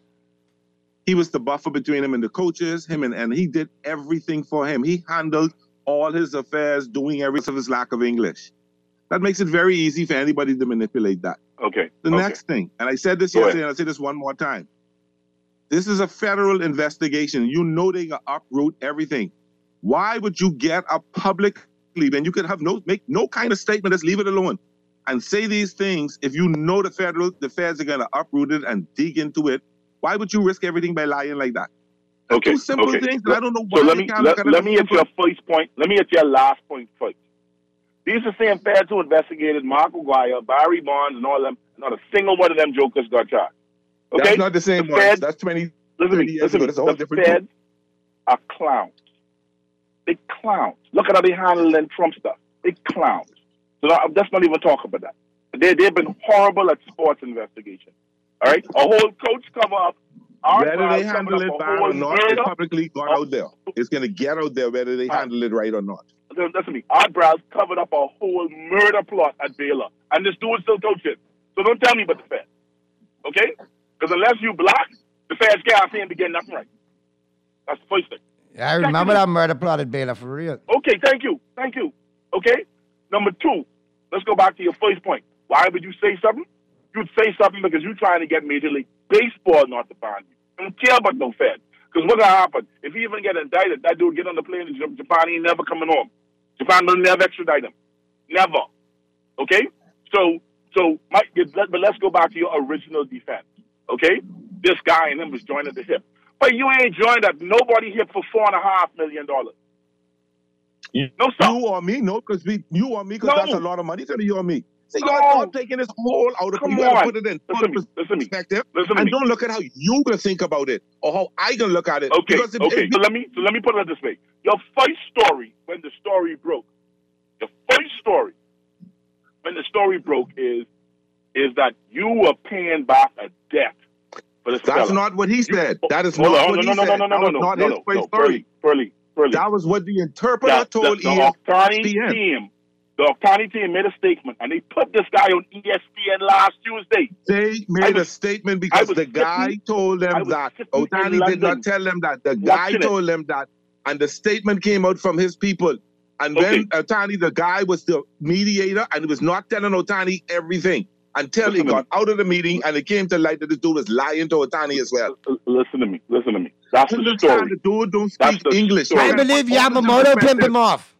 S2: he was the buffer between him and the coaches, him and, and he did everything for him. He handled all his affairs, doing everything of his lack of English. That makes it very easy for anybody to manipulate that.
S6: Okay.
S2: The
S6: okay.
S2: next thing, and I said this
S6: Go
S2: yesterday,
S6: ahead.
S2: and I'll say this one more time. This is a federal investigation. You know they gonna uproot everything. Why would you get a public leave and you could have no make no kind of statement, just leave it alone and say these things if you know the federal the feds are gonna uproot it and dig into it? Why would you risk everything by lying like that? That's
S6: Okay.
S2: two simple
S6: okay.
S2: things, and I don't know why
S6: So let
S2: they
S6: me
S2: can't
S6: let,
S2: look at
S6: let
S2: it
S6: me hit
S2: simple.
S6: your first point. Let me hit your last point first. These are the same feds who investigated Mark McGuire, Barry Bonds, and all them. Not a single one of them jokers got charged. Okay,
S2: That's not the same
S6: the
S2: ones.
S6: feds,
S2: That's twenty,
S6: listen to
S2: thirty
S6: me,
S2: years
S6: listen to
S2: ago.
S6: me.
S2: That's a whole
S6: The
S2: different
S6: feds
S2: group.
S6: are clowns. They clowns. Look at how they handling Trump stuff. They clowns. So now, let's not even talk about that. They they've been horrible at sports investigation. All right, a whole coach cover up. Our
S2: Whether
S6: trial
S2: they
S6: covered
S2: handle
S6: up
S2: it
S6: a
S2: bad
S6: whole
S2: or not, it's
S6: murder.
S2: publicly got out there. It's going to get out there whether they handle it right or not.
S6: Listen to me. Our brows covered up a whole murder plot at Baylor, and this dude still coaching. So don't tell me about the feds, okay? Because unless you black, the feds can't seem to get nothing right. That's the first thing.
S3: I remember that murder plot at Baylor for real.
S6: Okay, thank you, thank you. Okay. Number two, let's go back to your first point. Why would you say something? You'd say something because you're trying to get Major League Baseball not to find you. You don't care about no feds. Because what's going to happen? If he even get indicted, that dude get on the plane to Japan, he ain't never coming home. Japan will never extradite him. Never. Okay? So, so, Mike, but let's go back to your original defense. Okay? This guy and him was joined at the hip. But you ain't joined at nobody hip for four and a half million dollars.
S2: You,
S6: no, sir.
S2: You or me? No, because we, you or me, because
S6: No.
S2: that's a lot of money to you or me. See,
S6: No.
S2: you're, you're taking this whole out of
S6: Come
S2: you gotta
S6: on.
S2: put it in
S6: Listen
S2: full
S6: to me. Listen to me.
S2: perspective,
S6: Listen to
S2: and
S6: me.
S2: don't look at how you gonna think about it or how I gonna look at it.
S6: Okay,
S2: Because if,
S6: okay.
S2: if-
S6: so let me so let me put it this way. Your first story, when the story broke, the first story, when the story broke is is that you were paying back a debt for this
S2: that's
S6: fella.
S2: not what he said. That is
S6: Hold
S2: not
S6: on,
S2: what
S6: no,
S2: he
S6: no, no,
S2: said.
S6: no, no,
S2: That
S6: no,
S2: was
S6: no,
S2: not
S6: no,
S2: his
S6: no,
S2: first
S6: no,
S2: story.
S6: Pearly, Pearly.
S2: That was what the interpreter
S6: That-
S2: told
S6: the, the
S2: E S
S6: Ohtani
S2: P N.
S6: team, the Ohtani team made a statement, and they put this guy on E S P N last Tuesday.
S2: They made a statement because
S6: was
S2: the guy
S6: sitting-
S2: told
S6: I
S2: them
S6: was
S2: that.
S6: sitting in
S2: Otani did
S6: London
S2: not tell them that. The guy
S6: watching it.
S2: told them that. And the statement came out from his people. And when Otani, the guy was the mediator, and he was not telling Otani everything until
S6: Listen
S2: he
S6: to
S2: got out of the meeting and it came to light that the dude was lying to Otani as well.
S6: Listen to me. Listen to me. That's the
S2: Understand
S6: story.
S2: the dude don't
S6: That's
S2: speak
S6: the
S2: English.
S6: story.
S3: I believe Yamamoto pimped him off.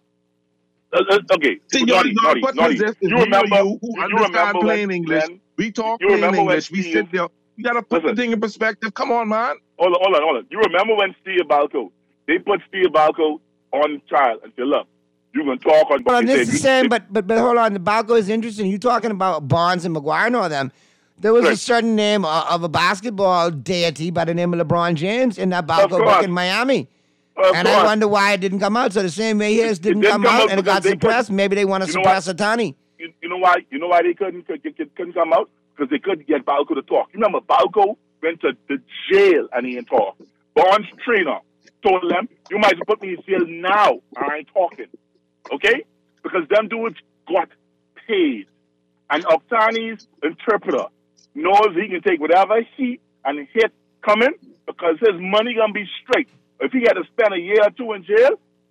S6: Uh, uh, okay,
S2: See,
S6: naughty,
S2: you're,
S6: naughty,
S2: but
S6: naughty.
S2: possessed, if
S6: You
S2: me or
S6: remember?
S2: you who
S6: you, you
S2: understand
S6: remember
S2: plain
S6: when,
S2: English,
S6: when,
S2: we talk
S6: you
S2: plain
S6: remember when
S2: English, we
S6: Steve-
S2: sit there. You gotta put
S6: Listen.
S2: the thing in perspective. Come on, man.
S6: Hold on, hold on, hold on. You remember when Steve Balco, they put Steve Balco on trial and said, look, you can talk on...
S3: Well,
S6: they
S3: this
S6: said,
S3: is
S6: you-
S3: saying,
S6: they-
S3: but but but hold on. The Balco is interesting. You talking about Bonds and McGuire and all them. There was a
S6: Right.
S3: certain name of, of a basketball deity by the name of LeBron James in that Balco book
S6: course.
S3: in Miami.
S6: Of
S3: and I
S6: course.
S3: wonder why it didn't come out. So the same way his didn't,
S6: didn't
S3: come,
S6: come
S3: out
S6: out
S3: and it
S6: because
S3: got
S6: they
S3: suppressed,
S6: couldn't-
S3: maybe they want to
S6: you know
S3: suppress
S6: what?
S3: Otani.
S6: You, you know why? You know why they couldn't could, could, couldn't come out? Because they couldn't get Balco to talk. You remember Balco went to the jail and he ain't talk. Bonds trainer told them, "You might as well put me in jail now. I ain't talking." Okay? Because them dudes got paid, and Ohtani's interpreter knows he can take whatever heat and hit coming because his money gonna be straight. If he had to spend a year or two in jail,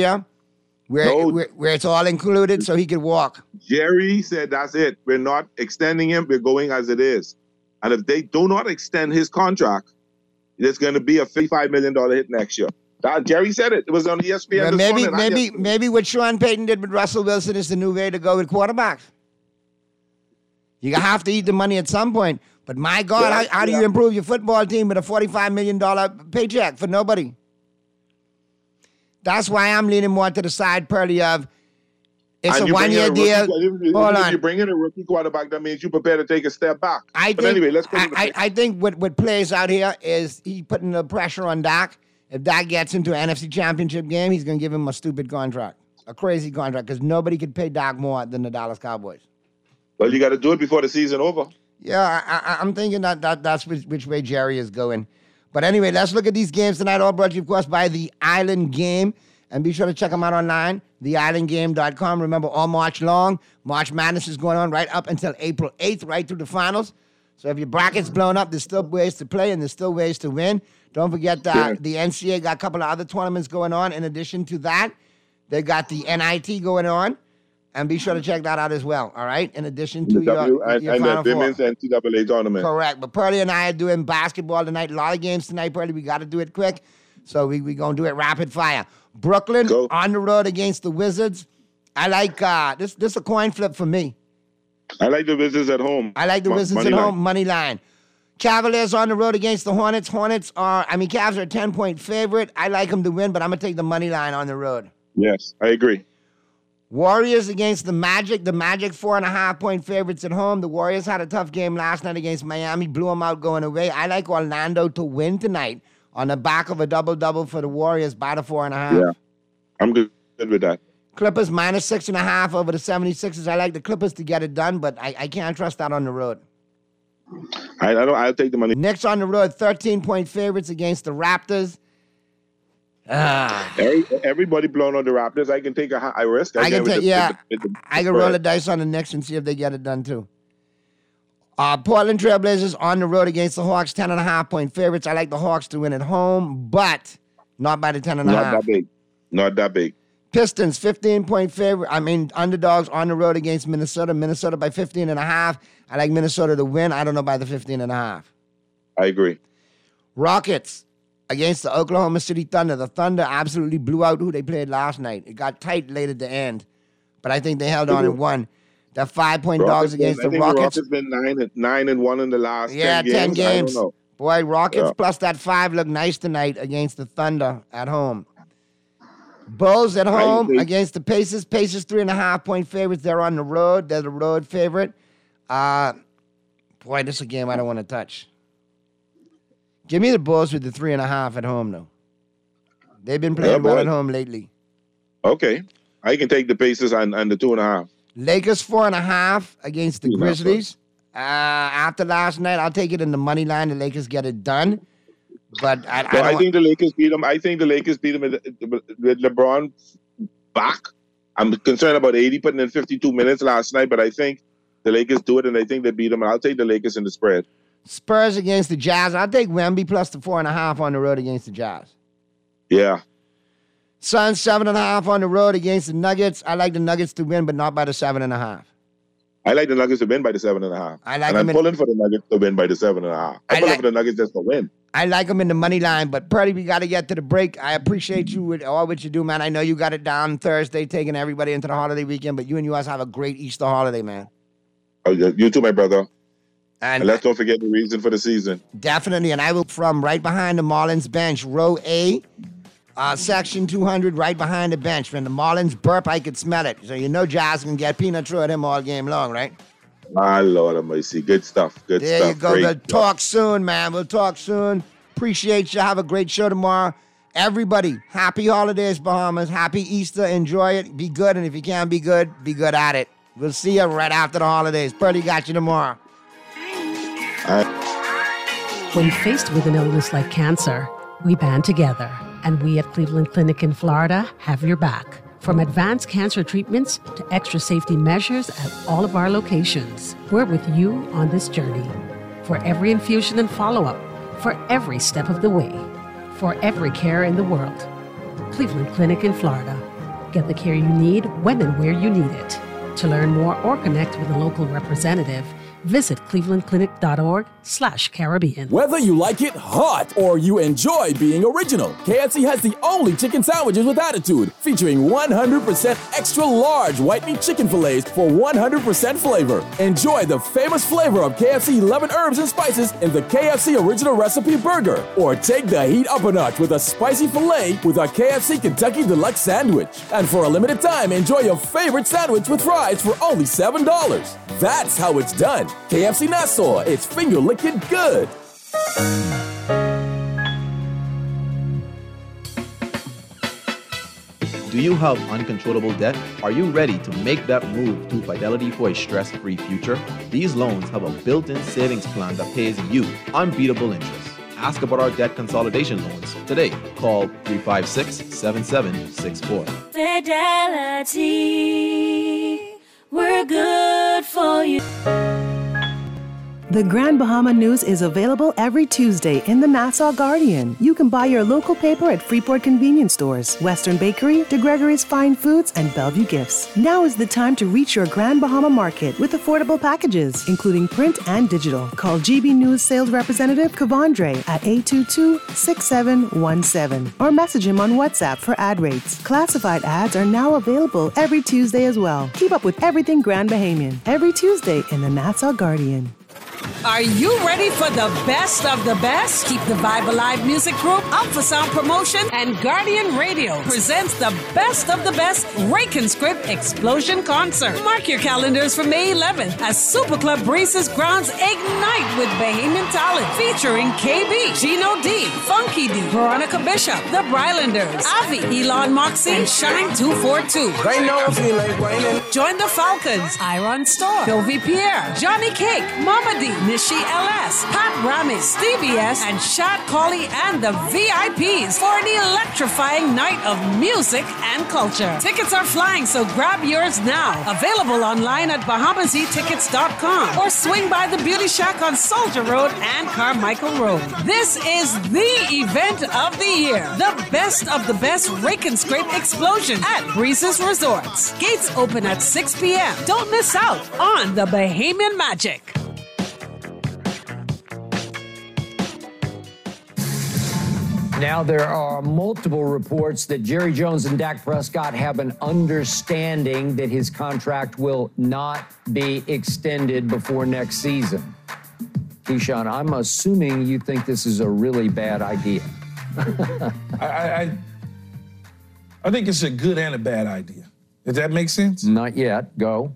S3: year, where,
S2: No.
S3: where where it's all included so he could walk.
S2: Jerry said that's it. We're not extending him. We're going as it is. And if they do not extend his contract, there's going to be a fifty-five million dollars hit next year. That, Jerry said it. It was on E S P N
S3: Well,
S2: this
S3: maybe
S2: morning. I
S3: maybe
S2: just-
S3: maybe what Sean Payton did with Russell Wilson is the new way to go with quarterbacks. You have to eat the money at some point. But my God,
S2: Yeah,
S3: how, how do you
S2: yeah.
S3: improve your football team with a forty-five million dollars paycheck for nobody? That's why I'm leaning more to the side, Pearly, of it's
S2: And
S3: a
S2: you bring in
S3: one-year
S2: a rookie-
S3: deal.
S2: If, if,
S3: Hold
S2: if
S3: on.
S2: you bring in a rookie quarterback, that means you prepare to take a step back.
S3: I
S2: but
S3: think,
S2: anyway, let's go to the
S3: I, I, I think what, what plays out here is he putting the pressure on Dak. If Dak gets into an N F C Championship game, he's going to give him a stupid contract, a crazy contract, because nobody could pay Dak more than the Dallas Cowboys.
S2: Well, you got to do it before the season over.
S3: Yeah, I, I, I'm thinking that, that that's which, which way Jerry is going. But anyway, let's look at these games tonight, all brought to you, of course, by The Island Game. And be sure to check them out online, the island game dot com. Remember, all March long, March Madness is going on right up until April eighth, right through the finals. So if your bracket's blown up, there's still ways to play and there's still ways to win. Don't forget that
S2: Yeah.
S3: the N C double A got a couple of other tournaments going on. In addition to that, they got the N I T going on. And be sure to check that out as well, all right? In addition to
S2: The
S3: your,
S2: W and,
S3: your
S2: and
S3: Final
S2: the
S3: Four.
S2: women's N C double A tournament.
S3: Correct. But Pearly and I are doing basketball tonight. A lot of games tonight, Pearly. We got to do it quick. So we're we going to do it rapid fire. Brooklyn on the road against the Wizards. I like uh, this. This is a coin flip for me.
S2: I like the Wizards at home.
S3: I like the
S2: Mo-
S3: Wizards
S2: money
S3: at
S2: line.
S3: home, money line. Cavaliers on the road against the Hornets. Hornets are, I mean, Cavs are a ten-point favorite. I like them to win, but I'm going to take the money line on the road.
S2: Yes, I agree.
S3: Warriors against the Magic. The Magic four and a half point favorites at home. The Warriors had a tough game last night against Miami, blew them out going away. I like Orlando to win tonight on the back of a double-double for the Warriors by the four and a half.
S2: Yeah, I'm good, good with that.
S3: Clippers minus six and a half over the seventy-sixers. I like the Clippers to get it done, but I, I can't trust that on the road.
S2: I, I don't. I'll take the money.
S3: Knicks on the road, thirteen-point favorites against the Raptors. Ah.
S2: Every, everybody blown on the Raptors. I can take a high risk.
S3: I can
S2: with
S3: take,
S2: the-
S3: yeah,
S2: with the- with the
S3: I can roll
S2: spread.
S3: the dice on the Knicks and see if they get it done too. Uh, Portland Trailblazers on the road against the Hawks, ten and a half point favorites. I like the Hawks to win at home, but not by the ten and a
S2: Not
S3: half.
S2: that big. Not that big.
S3: Pistons, fifteen-point favorite. I mean, underdogs on the road against Minnesota. Minnesota by fifteen and a half. I like Minnesota to win. I don't know by the fifteen and a half.
S2: I agree.
S3: Rockets against the Oklahoma City Thunder. The Thunder absolutely blew out who they played last night. It got tight late at the end, but I think they held on and won. The five-point dogs
S2: Rockets been-
S3: against
S2: I
S3: the
S2: think
S3: Rockets.
S2: The Rockets been nine and nine and one in the last
S3: Yeah,
S2: ten games.
S3: ten
S2: I
S3: games.
S2: don't know.
S3: Boy, Rockets
S2: Yeah.
S3: plus that five look nice tonight against the Thunder at home. Bulls at
S2: I
S3: home
S2: think-
S3: against the Pacers. Pacers three and a half point favorites. They're on the road. They're the road favorite. Uh, boy, this is a game I don't want to touch. Give me the Bulls with the three and a half at home, though. They've been playing
S2: Yeah,
S3: well
S2: boy.
S3: at home lately.
S2: Okay, I can take the Pacers and, and the two and a half.
S3: Lakers four and a half against the
S2: Two and a half,
S3: Grizzlies. Uh, after last night, I'll take it in the money line. The Lakers get it done. But I, I,
S2: No,
S3: don't
S2: I
S3: wa-
S2: think the Lakers beat them. I think the Lakers beat them with, with LeBron back. I'm concerned about eighty putting in fifty-two minutes last night, but I think the Lakers do it, and I think they beat them. And I'll take the Lakers in the spread.
S3: Spurs against the Jazz. I'll take Wemby plus the four and a half on the road against the Jazz.
S2: Yeah,
S3: Suns seven and a half on the road against the Nuggets. I like the Nuggets to win, but not by the seven and a half.
S2: I like the Nuggets to win by the seven and a half.
S3: I like
S2: and I'm
S3: them in-
S2: pulling for the Nuggets to win by the seven and a half. I'm
S3: I
S2: pulling
S3: like-
S2: for the Nuggets just to win.
S3: I like them in the money line, but Purdy, we got to get to the break. I appreciate you with all what you do, man. I know you got it down Thursday, taking everybody into the holiday weekend, but you and yours have a great Easter holiday, man.
S2: Oh, yeah, you too, my brother.
S3: And
S2: And let's don't forget the reason for the season.
S3: Definitely, and I will from right behind the Marlins bench, row A, uh, section two hundred, right behind the bench. When the Marlins burp, I could smell it. So you know Jazz can get peanut through at him all game long, right?
S2: My Lord of mercy. Good stuff. Good
S3: There
S2: stuff.
S3: you go.
S2: Great
S3: We'll
S2: stuff.
S3: talk soon, man. We'll talk soon. Appreciate you. Have a great show tomorrow. Everybody, happy holidays, Bahamas. Happy Easter. Enjoy it. Be good. And if you can't be good, be good at it. We'll see you right after the holidays. Purdy got you tomorrow.
S7: When faced with an illness like cancer, we band together, and we at Cleveland Clinic in Florida have your back. From advanced cancer treatments to extra safety measures at all of our locations, we're with you on this journey. For every infusion and follow-up, for every step of the way, for every care in the world. Cleveland Clinic in Florida. Get the care you need when and where you need it. To learn more or connect with a local representative, visit clevelandclinic.org slash Caribbean.
S19: Whether you like it hot or you enjoy being original, K F C has the only chicken sandwiches with attitude, featuring one hundred percent extra large white meat chicken fillets for one hundred percent flavor. Enjoy the famous flavor of K F C eleven herbs and spices in the K F C Original Recipe Burger, or take the heat up a notch with a spicy filet with our K F C Kentucky Deluxe Sandwich. And for a limited time, enjoy your favorite sandwich with fries for only seven dollars. That's how it's done. K F C Nassau, it's finger-licking good.
S10: Do you have uncontrollable debt? Are you ready to make that move to Fidelity for a stress-free future? These loans have a built-in savings plan that pays you unbeatable interest. Ask about our debt consolidation loans today. Call three five six, seven seven six four.
S11: Fidelity, we're good for you.
S21: The Grand Bahama News is available every Tuesday in the Nassau Guardian. You can buy your local paper at Freeport convenience stores, Western Bakery, DeGregory's Fine Foods, and Bellevue Gifts. Now is the time to reach your Grand Bahama market with affordable packages, including print and digital. Call G B News sales representative Kavandre at eight two two, six seven one seven or message him on WhatsApp for ad rates. Classified ads are now available every Tuesday as well. Keep up with everything Grand Bahamian every Tuesday in the Nassau Guardian.
S23: Are you ready for the best of the best? Keep the Vibe Alive Music Group up for sound promotion, and Guardian Radio presents the best of the best Rake-N-Script Explosion Concert. Mark your calendars for May eleventh as Super Club Breezes grounds ignite with Bahamian talent featuring K B, Gino D, Funky D, Veronica Bishop, The Brylanders, Avi, Elon Moxie, and Shine two forty-two.
S24: They know if you like whining.
S23: Join the Falcons, Iron Storm, Sylvie Pierre, Johnny Cake, Mama D, Nishi L S, Pat Rami, Stevie S, and Shad Colley and the V I Ps for an electrifying night of music and culture. Tickets are flying, so grab yours now. Available online at Bahamas E Tickets dot com or swing by the Beauty Shack on Soldier Road and Carmichael Road. This is the event of the year. The best of the best Rake-N-Scrape Explosion at Breezes Resorts. Gates open at six p.m. Don't miss out on the Bahamian magic.
S25: Now, there are multiple reports that Jerry Jones and Dak Prescott have an understanding that his contract will not be extended before next season. Keyshawn, I'm assuming you think this is a really bad idea.
S26: I, I, I think it's a good and a bad idea. Does that make sense?
S25: Not yet. Go.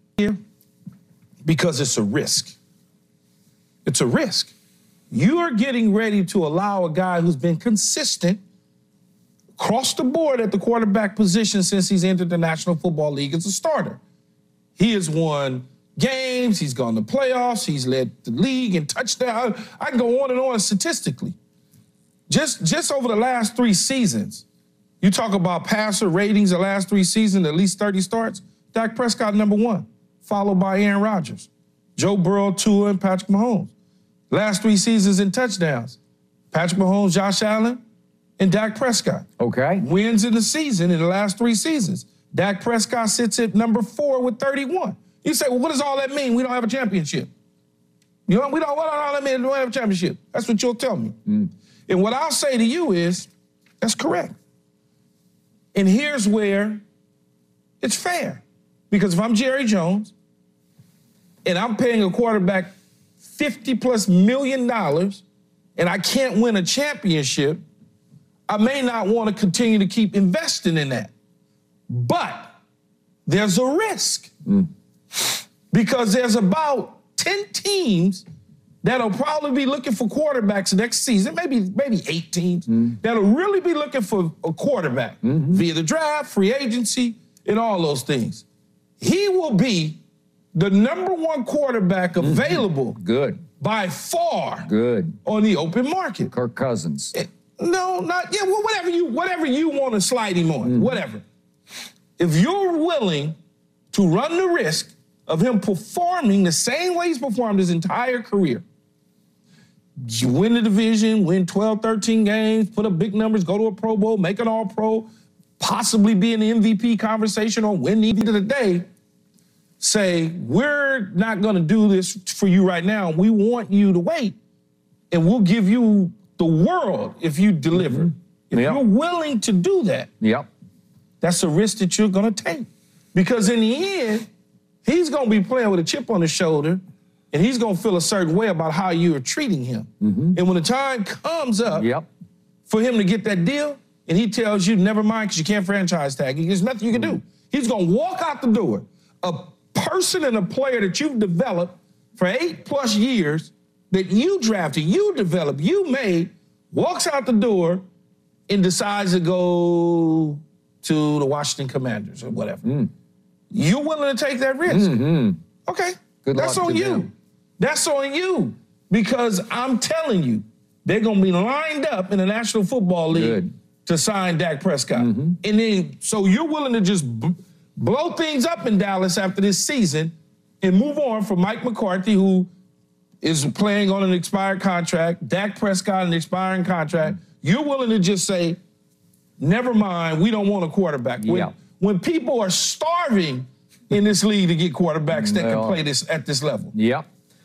S26: Because it's a risk. It's a risk. You are getting ready to allow a guy who's been consistent across the board at the quarterback position since he's entered the National Football League as a starter. He has won games, he's gone to playoffs, he's led the league in touchdowns. I can go on and on statistically. Just, just over the last three seasons, you talk about passer ratings the last three seasons, at least thirty starts, Dak Prescott number one, followed by Aaron Rodgers, Joe Burrow, Tua, and Patrick Mahomes. Last three seasons in touchdowns, Patrick Mahomes, Josh Allen, and Dak Prescott.
S25: Okay.
S26: Wins in the season in the last three seasons. Dak Prescott sits at number four with thirty-one. You say, well, what does all that mean? We don't have a championship. You know, we don't, what does all that mean? We don't have a championship. That's what you'll tell me.
S25: Mm.
S26: And what I'll say to you is, that's correct. And here's where it's fair. Because if I'm Jerry Jones and I'm paying a quarterback fifty plus million dollars and I can't win a championship, I may not want to continue to keep investing in that. But there's a risk.
S25: Mm.
S26: Because there's about ten teams that'll probably be looking for quarterbacks next season, maybe maybe eight teams,
S25: mm.
S26: that'll really be looking for a quarterback
S25: mm-hmm.
S26: via the draft, free agency, and all those things. He will be the number one quarterback available
S25: Good.
S26: by far
S25: Good.
S26: on the open market.
S25: Kirk Cousins.
S26: It, no, not, yeah, well, whatever you, whatever you want to slide him on, mm. whatever. If you're willing to run the risk of him performing the same way he's performed his entire career, you win the division, win twelve, thirteen games, put up big numbers, go to a Pro Bowl, make an All-Pro, possibly be in the M V P conversation or win the end of the day, say, we're not going to do this for you right now. We want you to wait, and we'll give you the world if you deliver. Mm-hmm. If yep. you're willing to do that,
S25: yep.
S26: that's a risk that you're going to take. Because in the end, he's going to be playing with a chip on his shoulder, and he's going to feel a certain way about how you are treating him.
S25: Mm-hmm.
S26: And when the time comes up
S25: yep.
S26: for him to get that deal, and he tells you, never mind, because you can't franchise tag, there's nothing you can do. He's going to walk out the door. A person and a player that you've developed for eight plus years, that you drafted, you developed, you made, walks out the door and decides to go to the Washington Commanders or whatever.
S25: Mm.
S26: You're willing to take that risk.
S25: Mm-hmm.
S26: Okay,
S25: Good
S26: that's
S25: luck
S26: on
S25: to
S26: you.
S25: them.
S26: That's on you. Because I'm telling you, they're going to be lined up in the National Football League
S25: Good.
S26: to sign Dak Prescott.
S25: Mm-hmm.
S26: And then, so you're willing to just b- blow things up in Dallas after this season and move on from Mike McCarthy, who is playing on an expired contract, Dak Prescott, an expiring contract. You're willing to just say, never mind, we don't want a quarterback. When,
S25: Yeah.
S26: when people are starving in this league to get quarterbacks that
S25: Well,
S26: can play this at this level.
S25: Yep.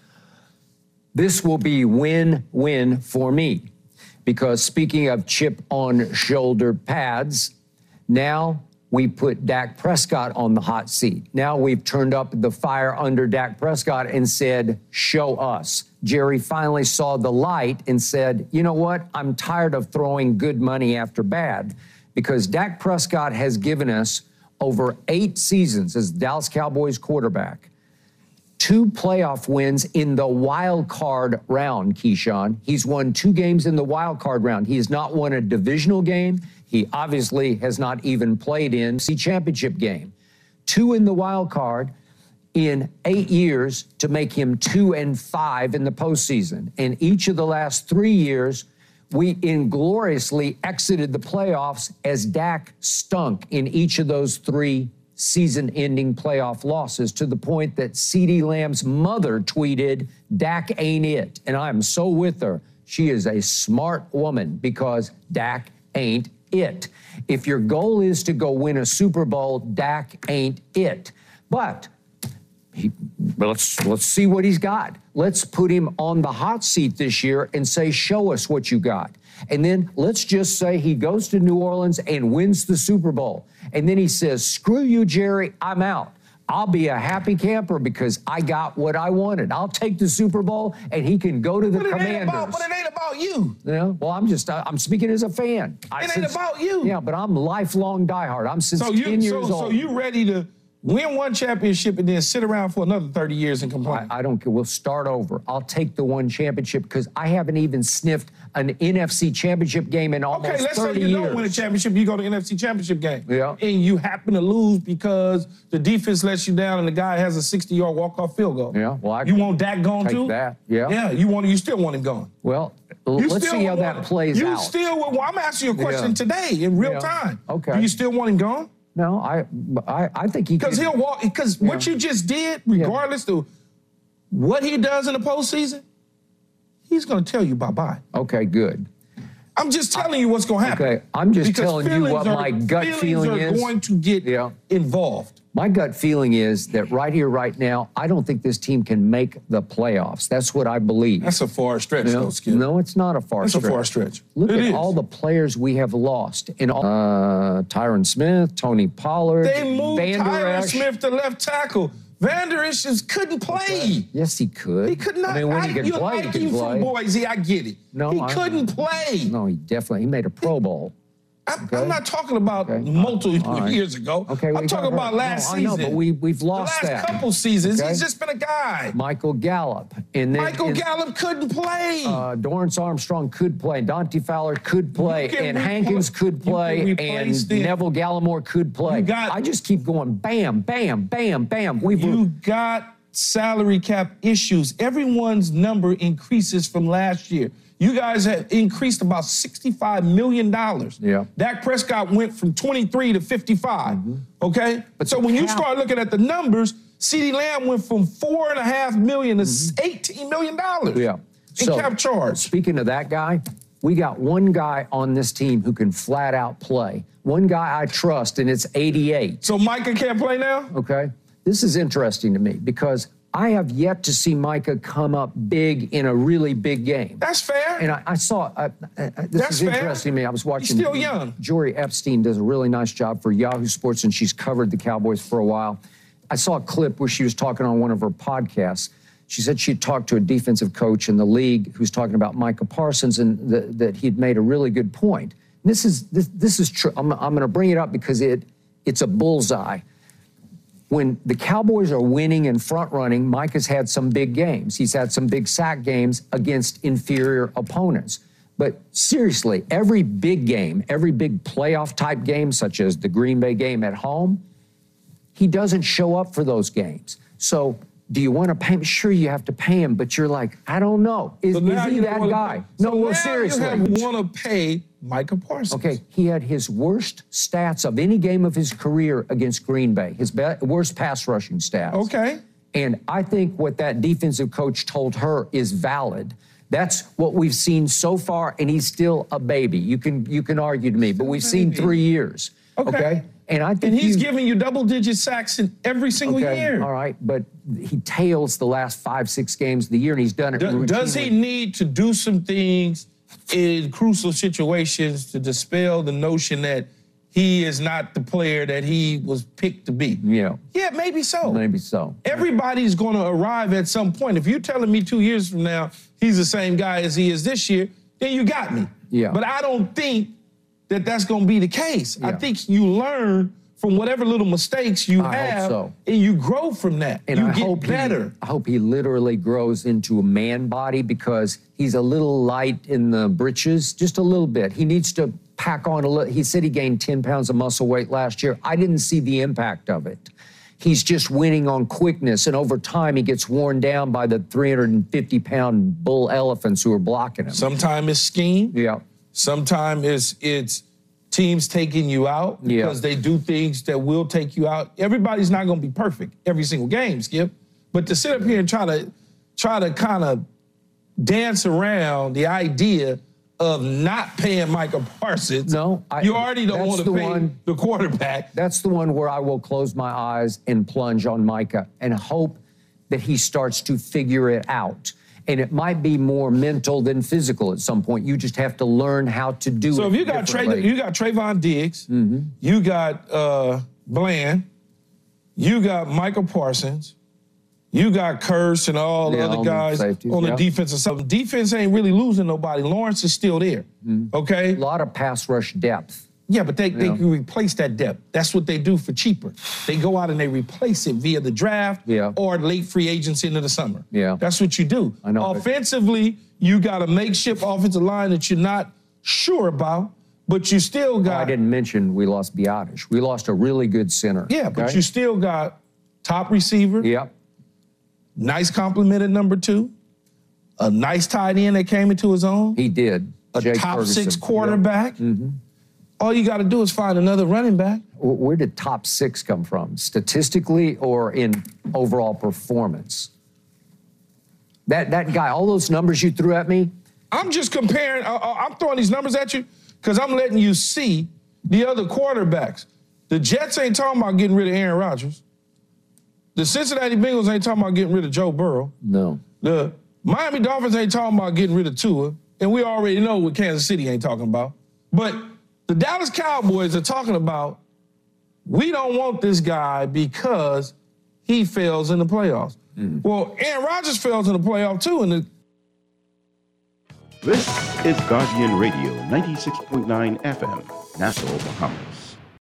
S25: This will be win-win for me. Because speaking of chip on shoulder pads, now we put Dak Prescott on the hot seat. Now we've turned up the fire under Dak Prescott and said, show us. Jerry finally saw the light and said, you know what? I'm tired of throwing good money after bad, because Dak Prescott has given us over eight seasons as Dallas Cowboys quarterback, two playoff wins in the wild card round, Keyshawn. He's won two games in the wild card round. He has not won a divisional game. He obviously has not even played in the championship game. Two in the wild card in eight years to make him two and five in the postseason. And each of the last three years, we ingloriously exited the playoffs as Dak stunk in each of those three season-ending playoff losses, to the point that CeeDee Lamb's mother tweeted, Dak ain't it. And I'm so with her. She is a smart woman, because Dak ain't it. If your goal is to go win a Super Bowl, Dak ain't it. But he, let's let's see what he's got. Let's put him on the hot seat this year and say, show us what you got. And then let's just say he goes to New Orleans and wins the Super Bowl. And then he says, screw you, Jerry, I'm out. I'll be a happy camper because I got what I wanted. I'll take the Super Bowl, and he can go to the
S26: But it ain't
S25: Commanders.
S26: about, but it ain't about you.
S25: You know? Well, I'm just, I'm speaking as a fan. I,
S26: It ain't about you.
S25: Yeah, but I'm lifelong diehard. I'm since
S26: So you,
S25: ten years
S26: so,
S25: old.
S26: so you ready to win one championship and then sit around for another thirty years and complain?
S25: I, I don't care. We'll start over. I'll take the one championship because I haven't even sniffed an N F C championship game in almost
S26: Okay, let's say
S25: thirty
S26: you
S25: years.
S26: don't win a championship, you go to N F C championship game.
S25: Yeah.
S26: And you happen to lose because the defense lets you down and the guy has a sixty-yard walk-off field goal.
S25: Yeah, well, I
S26: You want Dak gone
S25: take
S26: too?
S25: that. Yeah.
S26: Yeah, you want you still want him gone.
S25: Well,
S26: You
S25: let's
S26: still
S25: see how
S26: want-
S25: that plays
S26: you
S25: out.
S26: still, well, I'm asking you a question
S25: Yeah.
S26: today in real
S25: Yeah.
S26: time.
S25: Okay.
S26: Do you still want him gone?
S25: No, I, I, I think he
S26: Because
S25: can.
S26: he'll walk. Because what you just did, regardless of what he does in the postseason, he's going to tell you bye bye.
S25: Okay, good.
S26: I'm just telling you what's going to happen.
S25: Okay, I'm just
S26: Because
S25: telling you
S26: feelings
S25: what
S26: are-
S25: my gut
S26: feelings
S25: feeling
S26: are
S25: is.
S26: going to get involved.
S25: My gut feeling is that right here, right now, I don't think this team can make the playoffs. That's what I believe.
S26: That's a far stretch,
S25: You know?
S26: though, Skip.
S25: No, it's not a far
S26: That's a
S25: stretch.
S26: far stretch.
S25: Look
S26: It
S25: at
S26: is.
S25: all the players we have lost. And all, uh, Tyron Smith, Tony Pollard,
S26: They moved
S25: Van Der
S26: Tyron
S25: Esch.
S26: Smith to left tackle. Van Der Esch just couldn't play.
S25: Yes, he could.
S26: He could not.
S25: I mean, when
S26: I,
S25: he could
S26: you
S25: play,
S26: like
S25: he
S26: him
S25: could
S26: from
S25: play.
S26: Boise, I get it.
S25: No,
S26: he
S25: I-
S26: couldn't play.
S25: No, he definitely, he made a Pro Bowl.
S26: I'm,
S25: Okay.
S26: I'm not talking about multiple
S25: All right.
S26: years ago.
S25: Okay,
S26: I'm
S25: we
S26: talking
S25: got
S26: about
S25: hurt.
S26: last
S25: No, I
S26: season.
S25: know, but we, we've lost
S26: the last
S25: that.
S26: couple seasons,
S25: Okay?
S26: he's just been a guy.
S25: Michael Gallup. And then,
S26: Michael
S25: and,
S26: Gallup couldn't play.
S25: Uh, Dorrance Armstrong could play. Dante Fowler could play.
S26: can
S25: And
S26: repl-
S25: Hankins could
S26: you can
S25: play. And
S26: replace them.
S25: Neville Gallimore could play.
S26: You got-
S25: I just keep going bam, bam, bam, bam. We've
S26: You got salary cap issues. Everyone's number increases from last year. You guys have increased about sixty-five million dollars.
S25: Yeah.
S26: Dak Prescott went from twenty-three to fifty-five. Okay?
S25: But
S26: so
S25: the
S26: when you
S25: cap-
S26: start looking at the numbers, CeeDee Lamb went from four and a half million to eighteen million dollars
S25: Yeah.
S26: in
S25: So,
S26: cap charge.
S25: Speaking of that guy, We got one guy on this team who can flat out play. One guy I trust, and it's eighty-eight.
S26: So Micah can't play now?
S25: Okay. This is interesting to me because I have yet to see Micah come up big in a really big game.
S26: That's fair.
S25: And I, I saw, uh, uh, this
S26: That's
S25: is
S26: fair.
S25: interesting to me. I was watching.
S26: He's still young.
S25: Jory Epstein does a really nice job for Yahoo Sports, and she's covered the Cowboys for a while. I saw a clip where she was talking on one of her podcasts. She said she'd talked to a defensive coach in the league who's talking about Micah Parsons and the, that he'd made a really good point. And this is this, this is true. I'm, I'm going to bring it up because it it's a bullseye. When the Cowboys are winning and front running, Micah's had some big games. He's had some big sack games against inferior opponents. But seriously, every big game, every big playoff type game, such as the Green Bay game at home, he doesn't show up for those games. So do you want to pay him? Sure, you have to pay him, but you're like, I don't know. Is,
S26: So
S25: is
S26: now
S25: he
S26: you
S25: that
S26: wanna
S25: guy?
S26: pay-
S25: No,
S26: so
S25: well,
S26: now
S25: seriously.
S26: You want to pay Micah Parsons.
S25: Okay, he had his worst stats of any game of his career against Green Bay, his be- worst pass rushing stats.
S26: Okay.
S25: And I think what that defensive coach told her is valid. That's what we've seen so far, and he's still a baby. You can you can argue to me, but we've seen
S26: baby.
S25: three years.
S26: Okay.
S25: And I think
S26: And he's
S25: you-
S26: giving you double-digit sacks in every single
S25: okay,
S26: year.
S25: all right, but he tails the last five, six games of the year, and he's done it
S26: Do- does he
S25: routinely.
S26: need to do some things in crucial situations to dispel the notion that he is not the player that he was picked to be?
S25: Yeah.
S26: Yeah, maybe so.
S25: Maybe so.
S26: Everybody's going to arrive at some point. If you're telling me two years from now he's the same guy as he is this year, then you got me.
S25: Yeah.
S26: But I don't think that that's going to be the case. I
S25: Yeah.
S26: think you learn from whatever little mistakes you
S25: I hope
S26: have,
S25: so.
S26: and you grow from that.
S25: And
S26: you
S25: I
S26: get
S25: hope
S26: better.
S25: He, I hope he literally grows into a man body because he's a little light in the britches, just a little bit. He needs to pack on a little. He said he gained ten pounds of muscle weight last year. I didn't see the impact of it. He's just winning on quickness, and over time he gets worn down by the three hundred fifty pound bull elephants who are blocking him.
S26: Sometimes it's scheme.
S25: Yeah.
S26: Sometimes it's it's teams taking you out because
S25: Yeah.
S26: they do things that will take you out. Everybody's not going to be perfect every single game, Skip. But to sit up here and try to try to kind of dance around the idea of not paying Micah Parsons.
S25: No, I,
S26: you already don't
S25: that's
S26: want to
S25: the
S26: pay
S25: one-
S26: the quarterback.
S25: That's the one where I will close my eyes and plunge on Micah and hope that he starts to figure it out. And it might be more mental than physical at some point. You just have to learn how to do it.
S26: So if you got Trey,
S25: differently.
S26: you got Trayvon Diggs,
S25: Mm-hmm.
S26: you got uh, Bland, you got Michael Parsons, you got Kurtz and all the
S25: Yeah,
S26: other
S25: on the
S26: guys
S25: safeties,
S26: on the
S25: yeah.
S26: defensive side. Defense ain't really losing nobody. Lawrence is still there. Okay,
S25: a lot of pass rush depth.
S26: Yeah, but they, they
S25: Yeah.
S26: can replace that depth. That's what they do for cheaper. They go out and they replace it via the draft
S25: Yeah.
S26: or late free agency into the summer.
S25: Yeah.
S26: That's what you do.
S25: I know, but-
S26: Offensively, you got a makeshift offensive line that you're not sure about, but you still got.
S25: I didn't mention we lost Biotish. We lost a really good center.
S26: Yeah, but
S25: okay?
S26: you still got top receiver.
S25: Yep.
S26: Nice compliment at number two. A nice tight end that came into his own.
S25: He did.
S26: A
S25: Jake
S26: top
S25: Ferguson.
S26: six quarterback.
S25: Mm-hmm.
S26: All you got to do is find another running back.
S25: Wh- Where did top six come from? Statistically or in overall performance? That that guy, all those numbers you threw at me,
S26: I'm just comparing, I, I- I'm throwing these numbers at you because I'm letting you see the other quarterbacks. The Jets ain't talking about getting rid of Aaron Rodgers. The Cincinnati Bengals ain't talking about getting rid of Joe Burrow.
S25: no.
S26: The Miami Dolphins ain't talking about getting rid of Tua. And we already know what Kansas City ain't talking about. But the Dallas Cowboys are talking about, we don't want this guy because he fails in the playoffs. Well, Aaron Rodgers fails in the playoff too. And the
S12: This is Guardian Radio, ninety-six point nine F M, Nassau, Bahamas.